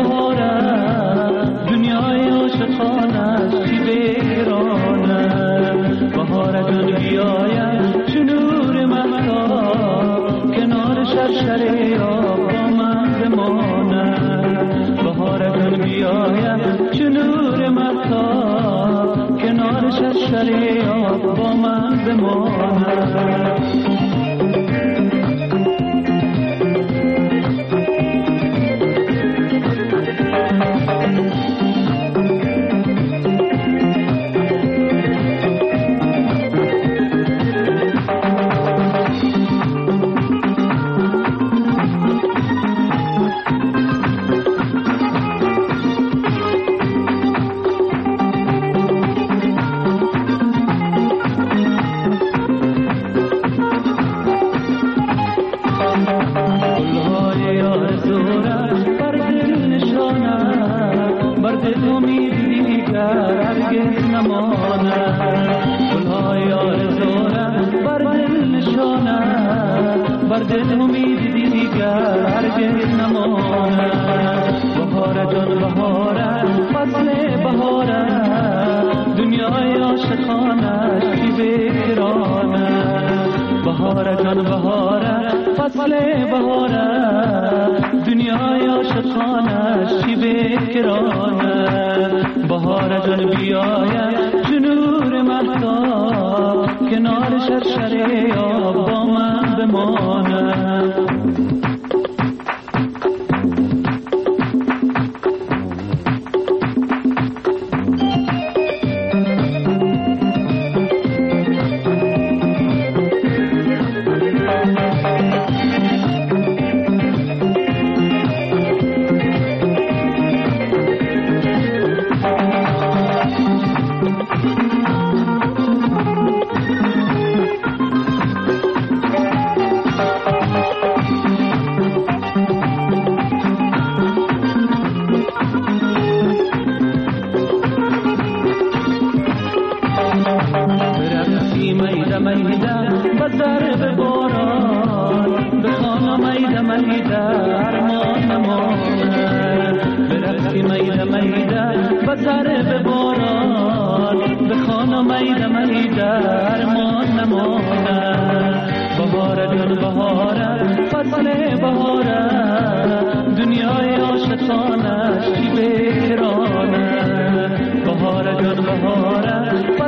U: بهارم دنیای عاشقانش کی بکرانه. بهار گل بیایم چو نور مهتاب کنار شرشره آب با من بمانه. بهار گل بیایم چو نور مهتاب کنار شرشره آب با من بمانه.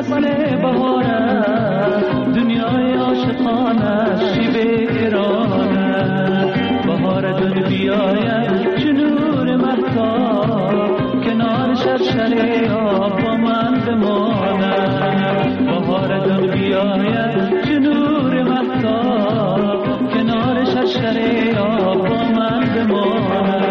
U: فصل بهاره دنیای عاشقانه شیب ایرانه بهار دل بیاید چه نور مهتاب کنار شرشره آب با من بمانه بهار دل بیاید چه نور مهتاب کنار شرشره آب با من بمانه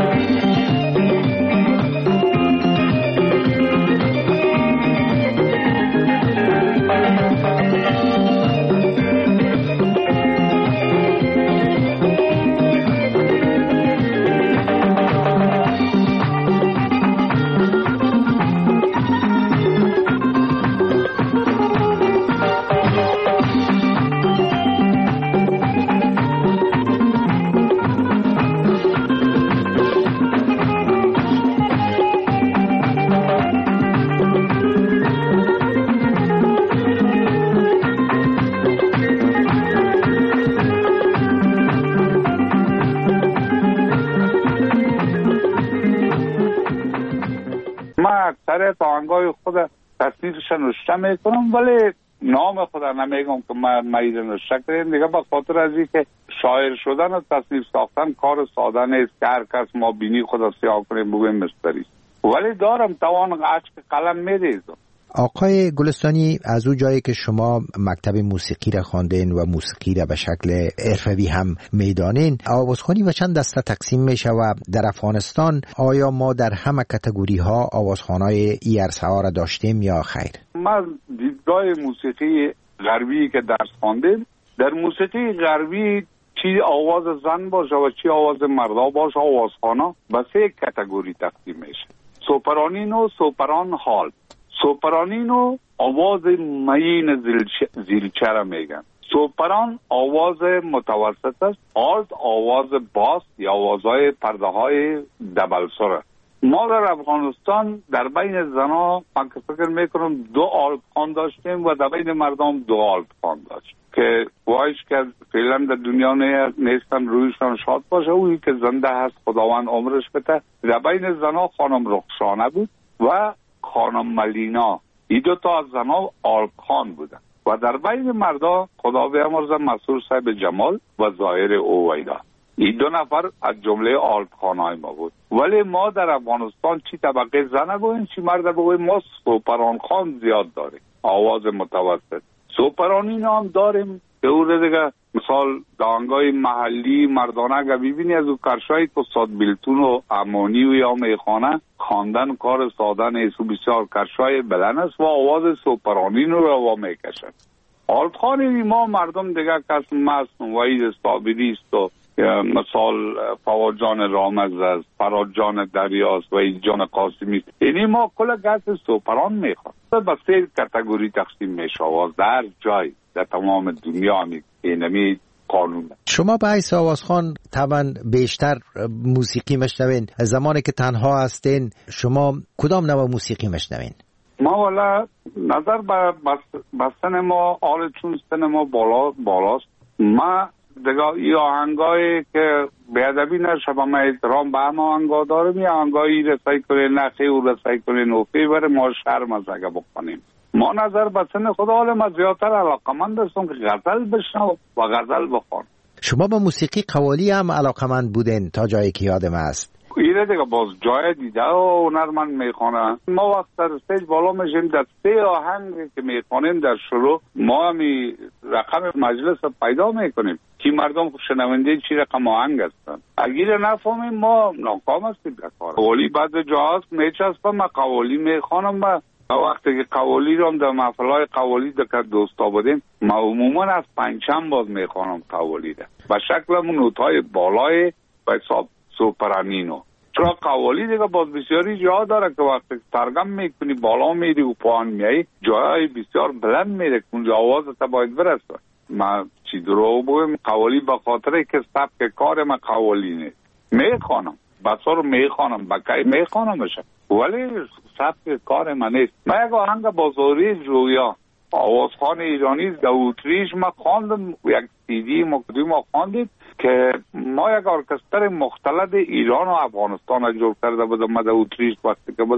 T: اکثر آهنگای خود تصنیفش نوشته میکنم ولی نام خود نمیگم که من مایل نوشته کردم دیگه به خاطر از اینکه شاعر شدن و تصنیف ساختن کار ساده نیست که هر کس ما بینی خود سیاه کنیم بگویم مستری ولی دارم توان عشق قلم میریزم.
A: آقای گلستانی از او جایی که شما مکتب موسیقی را خواندین و موسیقی را به شکل حرفه‌ای هم میدانین آوازخوانی و چند دسته تقسیم میشه و در افغانستان آیا ما در همه کاتگوری ها آوازخوانای ای عرصه ها را داشتیم یا خیر؟
T: من دیدگاه موسیقی غربی که درس خواندم در موسیقی غربی چی آواز زن باشه و چی آواز مردا باشه آوازخوانا به سه کاتگوری تقسیم میشه سوپرانین و سوپران حال. سوپرانینو آواز مین زیرچه را میگن سوپران آواز متوسط است آلت آواز باس یا آوازهای پرده های دبلسره. ما در افغانستان در بین زنا من که فکر میکنم دو آلت خان داشتیم و در بین مردم دو آلت خان داشتیم که وایش که فعلا در دنیا نیستن رویشان شاد باشه اویی که زنده هست خداوند عمرش بده. در بین زنا خانم رخشانه بود و خانم ملینا این دو تا از زنها آلخان بودن و در بین مردا خدا بیامرزه مسرور صاحب جمال و ظاهر اویدا این دو نفر از جمله آلخانهای ما بود ولی ما در افغانستان چی طبقه زن بگویم چی مرد بگویم ما سوپران خان زیاد داریم آواز متوسط سوپرانین هم داریم که او دیگه مثال دانگای محلی مردانه اگه ببینی از او کرشایی که استاد بیلتون و امانی و یا میخانه خواندن کار ساده نیست و بسیار کرشای بلند است و آواز سوپرانین رو روا میکشن. آلتخان ما مردم دیگه کس مست وحید صابری است و مثال فواد جان رامز است فراد جان دریاست و این جان قاسمی است یعنی ما کل گس سوپران میخواد به سه کاتگوری تقسیم میشه آواز در جای در تمام دنیا همی اینمی قانون.
A: شما به حیث آوازخوان طبعا بیشتر موسیقی مشنوین زمانی که تنها هستین شما کدام نوع موسیقی مشنوین؟
T: ما والا نظر به بستن ما آل چون سن ما بالا بالاست ما دیگه ای آهنگایی که بیادبی نشه با ما احترام به همه آهنگا دارم یا آهنگایی رسایی کنه نخی و رسایی کنه نوفی بره ما شرم از اگه بکنیم ما نظر به سن خدا حال ما زیادتر علاقمند هستم که غزل بشنم و غزل بخون.
A: شما با موسیقی قوالی هم علاقمند بودین تا جایی که یادم است؟
T: ایره دیگه باز جای دیده و هنرمند میخونه ما وقت در استیج بالا میشیم در سه آهنگ که میخونیم در شروع ما همی رقم مجلس پیدا میکنیم که مردم شنونده چی رقم آهنگ هستن اگر نفهمیم ما ناکام هستیم در کار. قوالی بعد جاست میچسبم من قوالی میخونم و وقتی که قوالی رو هم در محفلهای قوالی در دوستا بودیم ما عموما از پنجم باز میخونم قوالی ده به شکل همون نوتهای بالای به حساب سوپرانینو چون قوالی دیگه باز بسیاری جا داره که وقتی سرگم میکنی بالا میری و پایین میایی جای بسیار بلند میره که آوازت باید برسه. من چی درو بگم قوالی به خاطر که سبک کار من قوالی نیست میخوانم بسا رو میخوانم بکی میخوانم بشه ولی سبک کار من نیست. من یک آهنگ بازاری جویا آوازخوان ایرانی در اتریش ما خواندم یک سیدی مقدمی ما خواندید که ما یک ارکستر مختلط ایران و افغانستان جور کرده بودم. من در اتریش وقتی که بودم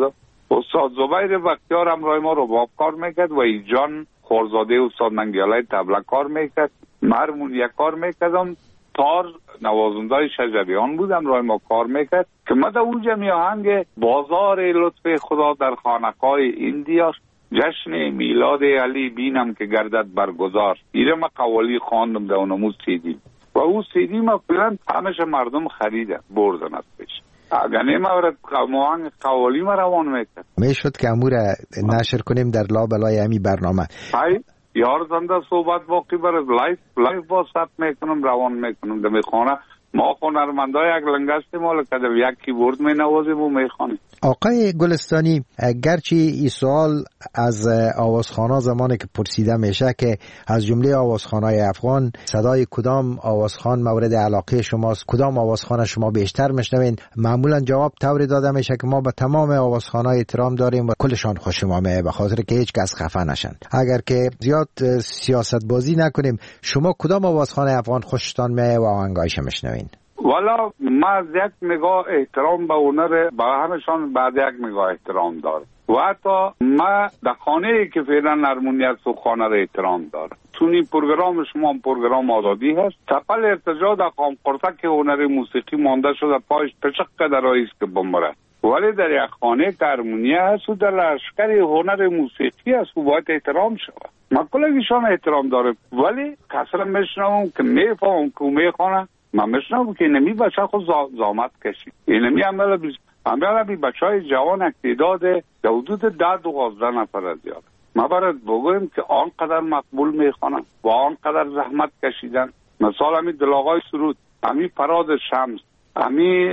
T: استاد زبیر بختیار همراه ما رباب کار میکرد و ایجان خورزاده استاد ننگیالای تبله کار میکرد، مرمون یک کار میکردم، تار نوازندای شجریان بود همراه ما کار میکرد که ما در اونجا می آهنگ بازار لطف خدا در خانقاه ایندیا جشن میلاد علی بینم که گردد برگزار، ایره ما قوالی خواندم در اونمو سیدی و او سیدی ما فیلن همش مردم خریده بردن از پیش. اگر نمیورد موهنگ قوالی ما روان میکرد
A: میشد که امور نشر کنیم در لابلای همی برنامه.
T: های یار زنده صحبت باقی برد لایف لایف با ثبت میکنم روان میکنم در میخونه. ما هنرمندای یک لنگستی مال که در یک کیبورد می نوازیم و میخوانیم.
A: آقای گلستانی، گرچه این سوال از آوازخوانا زمانی که پرسیده میشه که از جمله آوازخوانای افغان صدای کدام آوازخوان مورد علاقه شماست، کدام آوازخوان شما بیشتر میشنوین، معمولا جواب طوری داده میشه که ما به تمام آوازخوانای احترام داریم و کلشان خوش ما میه به خاطر که هیچ کس خفه نشن. اگر که زیاد سیاست بازی نکنیم، شما کدام آوازخوان افغان خوشتان میه و آهنگایش میشنوین؟
T: والا ما از یک نگاه احترام به هنر به همشان بعد یک نگاه احترام دارم و حتی ما در خانه ای که فعلا هرمونیت و خانه را احترام دارم. چون این پروگرام شما پروگرام آزادی هست، تپل ارتجاع در قام قرصک هنر موسیقی مانده شده پایش پشق در رایست که بمره، ولی در یک خانه که هرمونیه هست و در لشکر هنر موسیقی هست و باید احترام شود. ما کلگیشان احترام دارم، ولی کسر میشنوم که میفهم که میخوانه من میشنم که اینمی بچه خود زامت کشید. اینمی عمل بیز... عمل بی بچه های جوان اکتیداد در حدود ده دوازده نفر از یاد. ما باید بگویم که آنقدر مقبول میخوانن و آنقدر زحمت کشیدن. مثال همی دلاغای سرود، همی فراد شمس، همی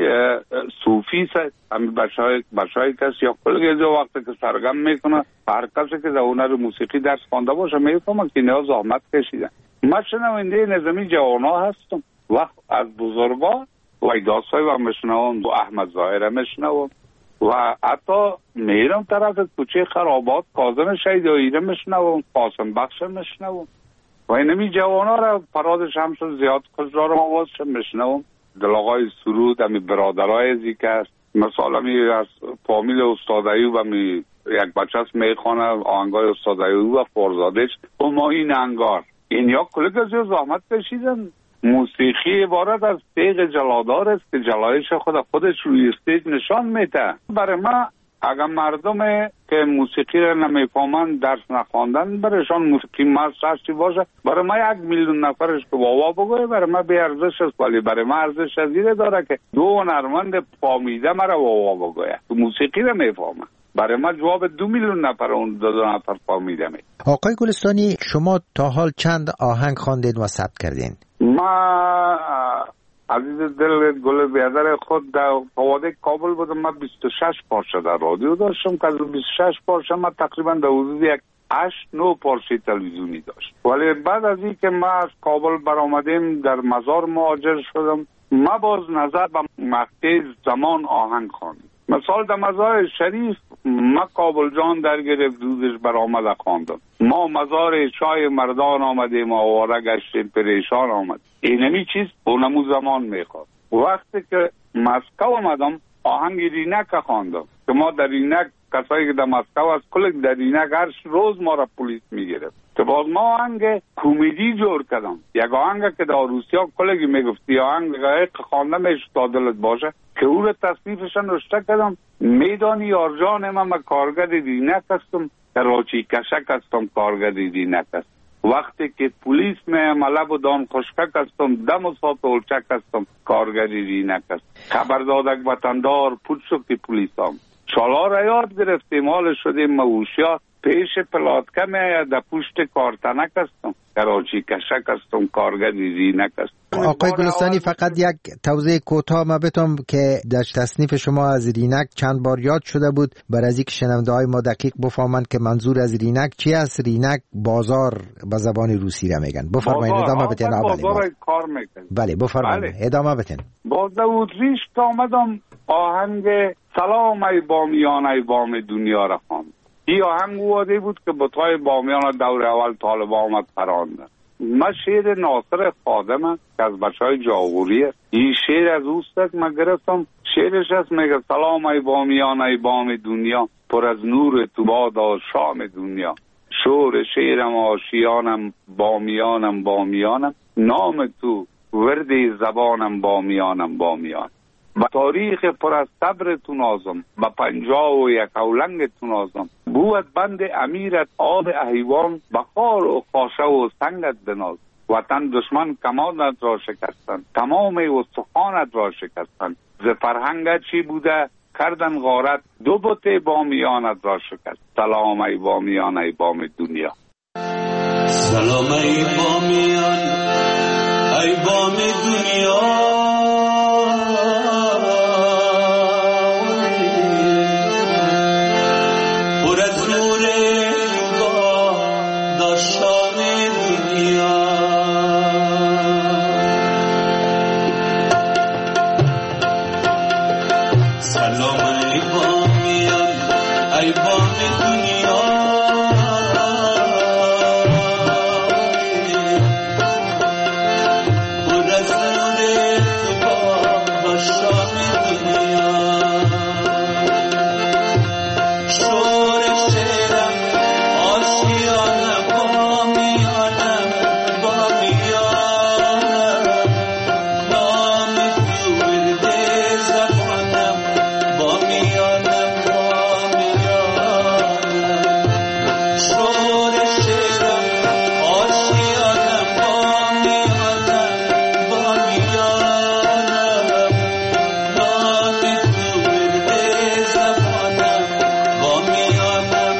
T: صوفی سید، همی بچه های بچه های کسی یا کل وقتی که سرگم میکنه هر کسی که در هنر موسیقی درس خوانده باشه میفهمن که اینها زحمت کشیدن. ما شنونده نظامی جوانا هستم و از بزرگا و ایداسای و مشنوم و احمد ظاهره مشنوم و حتی میرم طرف کوچه خرابات کاظم شهید ایره مشنوم، قاسم بخش مشنوم و اینمی جوانا را فراد شمس زیاد کجرارم آواز مشنوم. دلاغای سرود همی برادرای زیکه است، مثلا همی از فامیل استاد ایوب همی یک بچه است میخوانه آهنگای استاد ایوب و فرزادش و ما این انگار این یا کلک از زحمت کشیدن. موسیقی عبارت از تیغ جلادار است که جلایش خود خودش روی استیج نشان میده. برای ما اگر مردم که موسیقی را نمیفهمند درس نخواندن برایشان موسیقی مست باشه، برای ما یک میلیون نفرش که واوا بگوه برای ما بی ارزش است، ولی برای ما ارزش از اینه داره که دو هنرمند فهمیده مرا واوا بگوه تو موسیقی را میفهمه. برای ما جواب دو میلیون نفر اون دو, دو نفر فهمیده می.
A: آقای گلستانی، شما تا حال چند آهنگ خواندید و ثبت کردین؟
T: ما عزیز دل گل بیادر خود در فواده کابل بودم. ما بیست و شش پارچه در رادیو داشتم که از بیست و شش پارچه ما تقریبا در حدود یک هشت نه پارچه تلویزیونی داشت. ولی بعد از این که ما از کابل برآمدیم در مزار مهاجر شدم، ما باز نظر به مقطع زمان آهنگ خواندم. مثال در مزار شریف ما کابل جان در گرفت دودش برآمده خواندم. ما مزار چای مردان آمدیم آواره گشتیم پریشان آمد. اینمی چیز اونمو زمان میخواد. وقتی که مسکو آمدم آهنگ رینک خواندم که ما در رینک کسایی که در مسکو از کل در رینک هر روز ما را پلیس میگرفت که باز ما آهنگ کمدی جور کردم. یک آهنگ که در روسیا کلگی میگفتی آهنگ که خوانده میشه تا دلت باشه که او را تصنیفشان نوشته کردم. میدانی یار جان من من کارگر رینک هستم، کراچی کشک هستم کارگر رینک هستم. وقتی که پلیس می ملب و دان خشکک هستم، دم و سات اولچک هستم کارگر رینک هستم. خبر دادک وطندار پوچ شد که پلیس هم شالا را یاد گرفتیم حال شدیم موشیا پیش پلاتکه می در پشت کارتنک هستم کراچی کشک هستم کارگر رینک هستم.
A: آقای گلستانی، فقط یک توضیح کوتاه ما بتم که در تصنیف شما از رینک چند بار یاد شده بود برای از اینکه شنونده های ما دقیق بفهمند که منظور از رینک چی است. رینک بازار به زبان روسی را میگن. بفرمایید ادامه بدین.
T: بازار کار میکنه.
A: بله بفرمایید ادامه بدین.
T: باز داود ریش که آمدم آهنگ سلام ای بامیان ای بام دنیا را خواند. این آهنگ واده بود که بطای بامیان دور اول طالب آمد پرانده. من شعر ناصر خادم که از بچه های جاغوریه، این شعر از اوست من گرفتم. شعرش هست میگه سلام ای بامیان ای بام دنیا، پر از نور تو بادا شام دنیا. شور شیرم آشیانم بامیانم بامیانم، نام تو ورد زبانم بامیانم بامیان. با تاریخ پر از صبر تو نازم، با پنجاه و یک اولنگ تو نازم. بود بند امیرت آب حیوان، بخار و خاشه و سنگت بناز. وطن دشمن کمانت را شکستن، تمام استخوانت را شکستن. ز فرهنگت چی بوده کردن غارت، دو بت بامیانت را شکست. سلام ای بامیان ای بام دنیا.
U: سلام ای بامیان ای بام دنیا. پر از نور با داشتان دنیا. سلام ای بامیان ای بام دنیا. پر از نور با داشتان دنیا. شور شیرم آشیانم بامیانم بامیانم، نام تو ورد زبانم بامیانم بامیانم. شور شیرم آشیانم بامیانم بامیانم، نام تو ورد زبانم بامیانم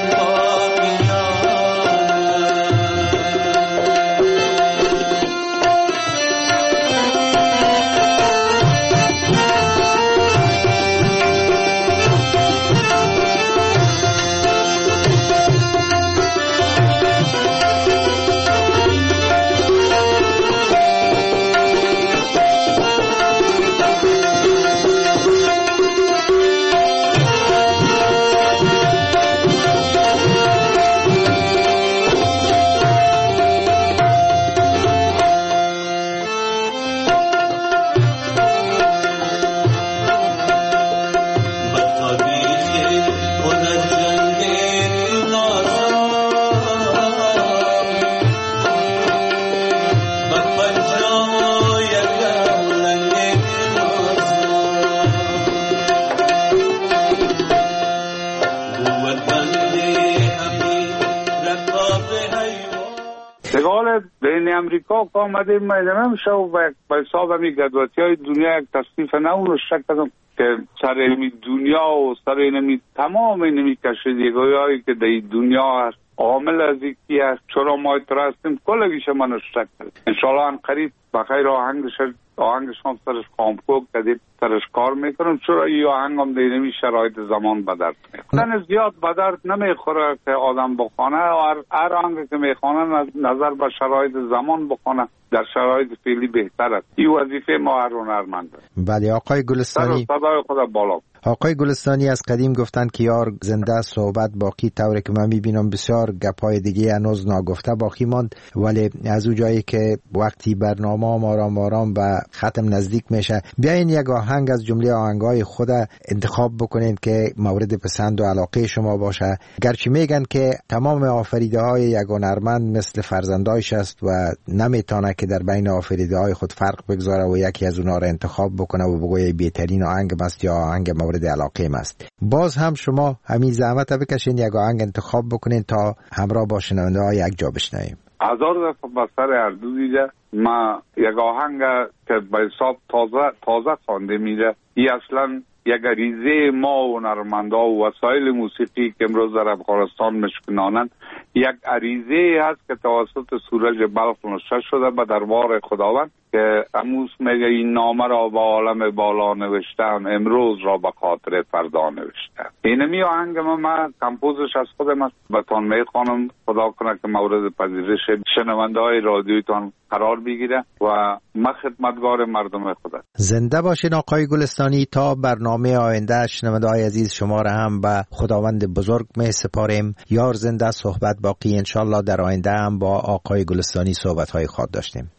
T: سگال بین امریکا که آمده میدانم شو و به حساب همی گدواتی های دنیا یک تصنیف نو رو شک کردم که سر اینمی دنیا و سر اینمی تمام اینمی کشیدگی هایی که در دنیا هست عامل از یکی هست. چرا ما ترستیم کلگیش من شک کردم. انشالله هم قریب بخیر آهنگش آهنگش هم سرش کامپوک کدید سرش کار میکنم. چرا این آهنگ هم دینمی شرایط زمان بدرد میخوره. زیاد بدرد نمیخوره که آدم بخونه و هر آهنگ که میخونه نظر به شرایط زمان بخونه در شرایط فعلی بهتر است. این وظیفه ما هر هنرمند است.
A: بله آقای گلستانی،
T: صدای خدا بالا.
A: آقای گلستانی از قدیم گفتند که یار زنده صحبت باقی، طوری که من میبینم بسیار گپای دیگه هنوز ناگفته باقی ماند، ولی از اون جایی که وقتی برنامه آرام آرام به ختم نزدیک میشه بیاین یک آهنگ از جمله آهنگای خود انتخاب بکنین که مورد پسند و علاقه شما باشه. گرچه میگن که تمام آفریده های یک هنرمند مثل فرزندایش است و نمیتونه که در بین آفریده های خود فرق بگذاره و یکی از اونها را انتخاب بکنه و بگویه بهترین آهنگ است یا آهنگ مورد علاقه است. باز هم شما همین زحمت بکشین یک آهنگ انتخاب بکنین تا همراه با شنونده ها یک جا بشنویم.
T: هزار دفعه بسر اردو دیده ما یک آهنگ که به حساب تازه تازه خوانده میده. این اصلا یک غریزه ما و هنرمندا و وسایل موسیقی که امروز در افغانستان مشکنانند یک غریزه هست که توسط سورج بلخ نوشته شده به دربار خداوند که اموس میگه این نامه را با عالم بالا نوشتم، امروز را به خاطر فردا نوشتم. اینمی آهنگ ما من کمپوزش از خودم است. بهتون میخوانم خدا کنه که مورد پذیرش شنونده های رادیویتان قرار بگیره و من خدمتگار مردم خدا.
A: زنده باشین آقای گلستانی. تا برنامه آینده شنونده های عزیز شما را هم به خداوند بزرگ می سپاریم. یار زنده صحبت باقی. انشالله در آینده هم با آقای گلستانی صحبت های خود داشتیم.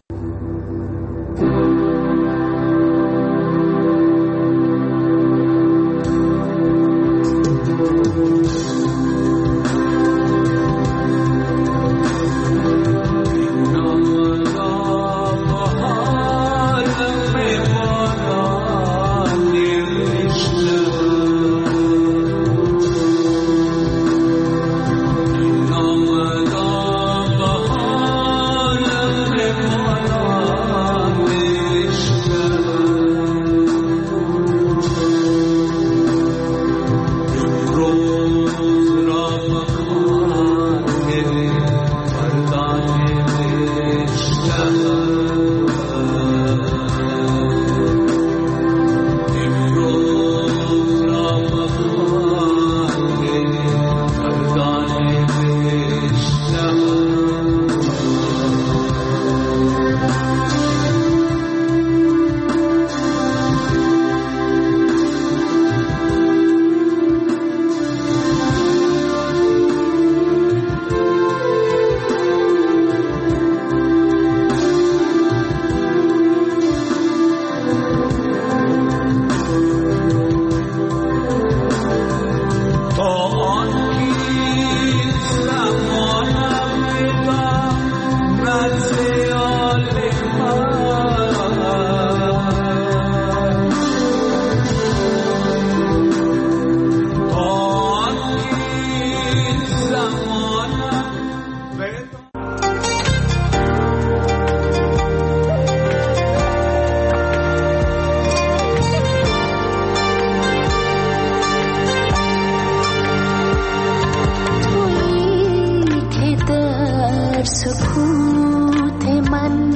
B: سکوت من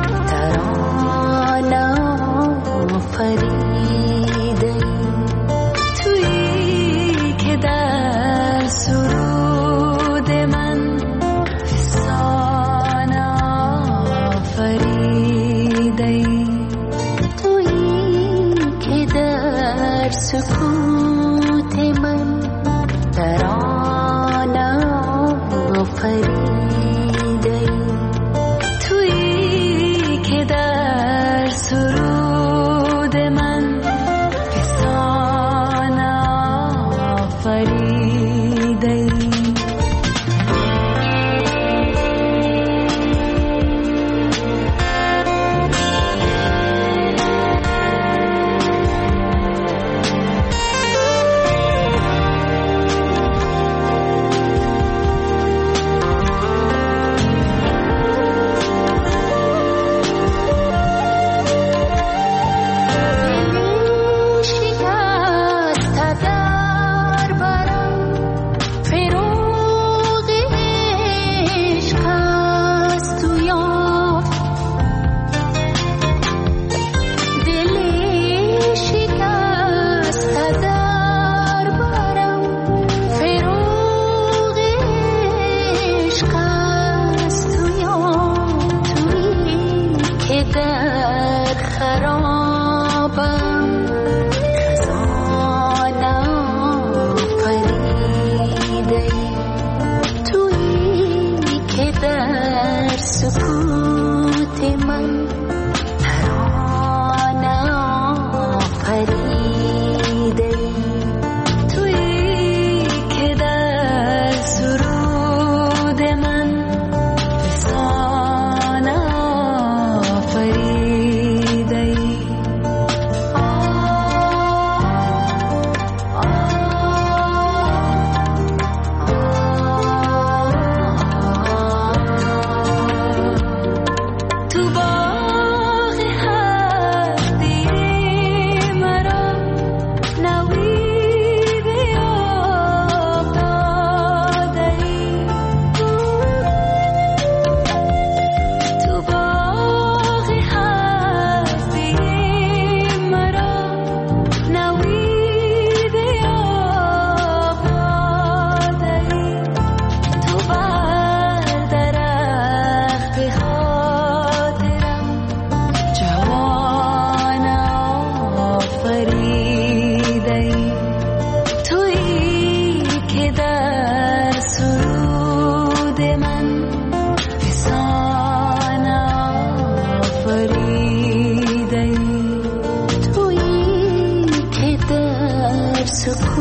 B: ترانه آفریده تویی که در سرود من فسانه آفریده تویی که در سکوت من ترانه آفریده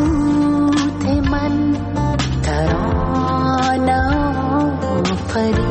B: سکوت من ترانه آفریده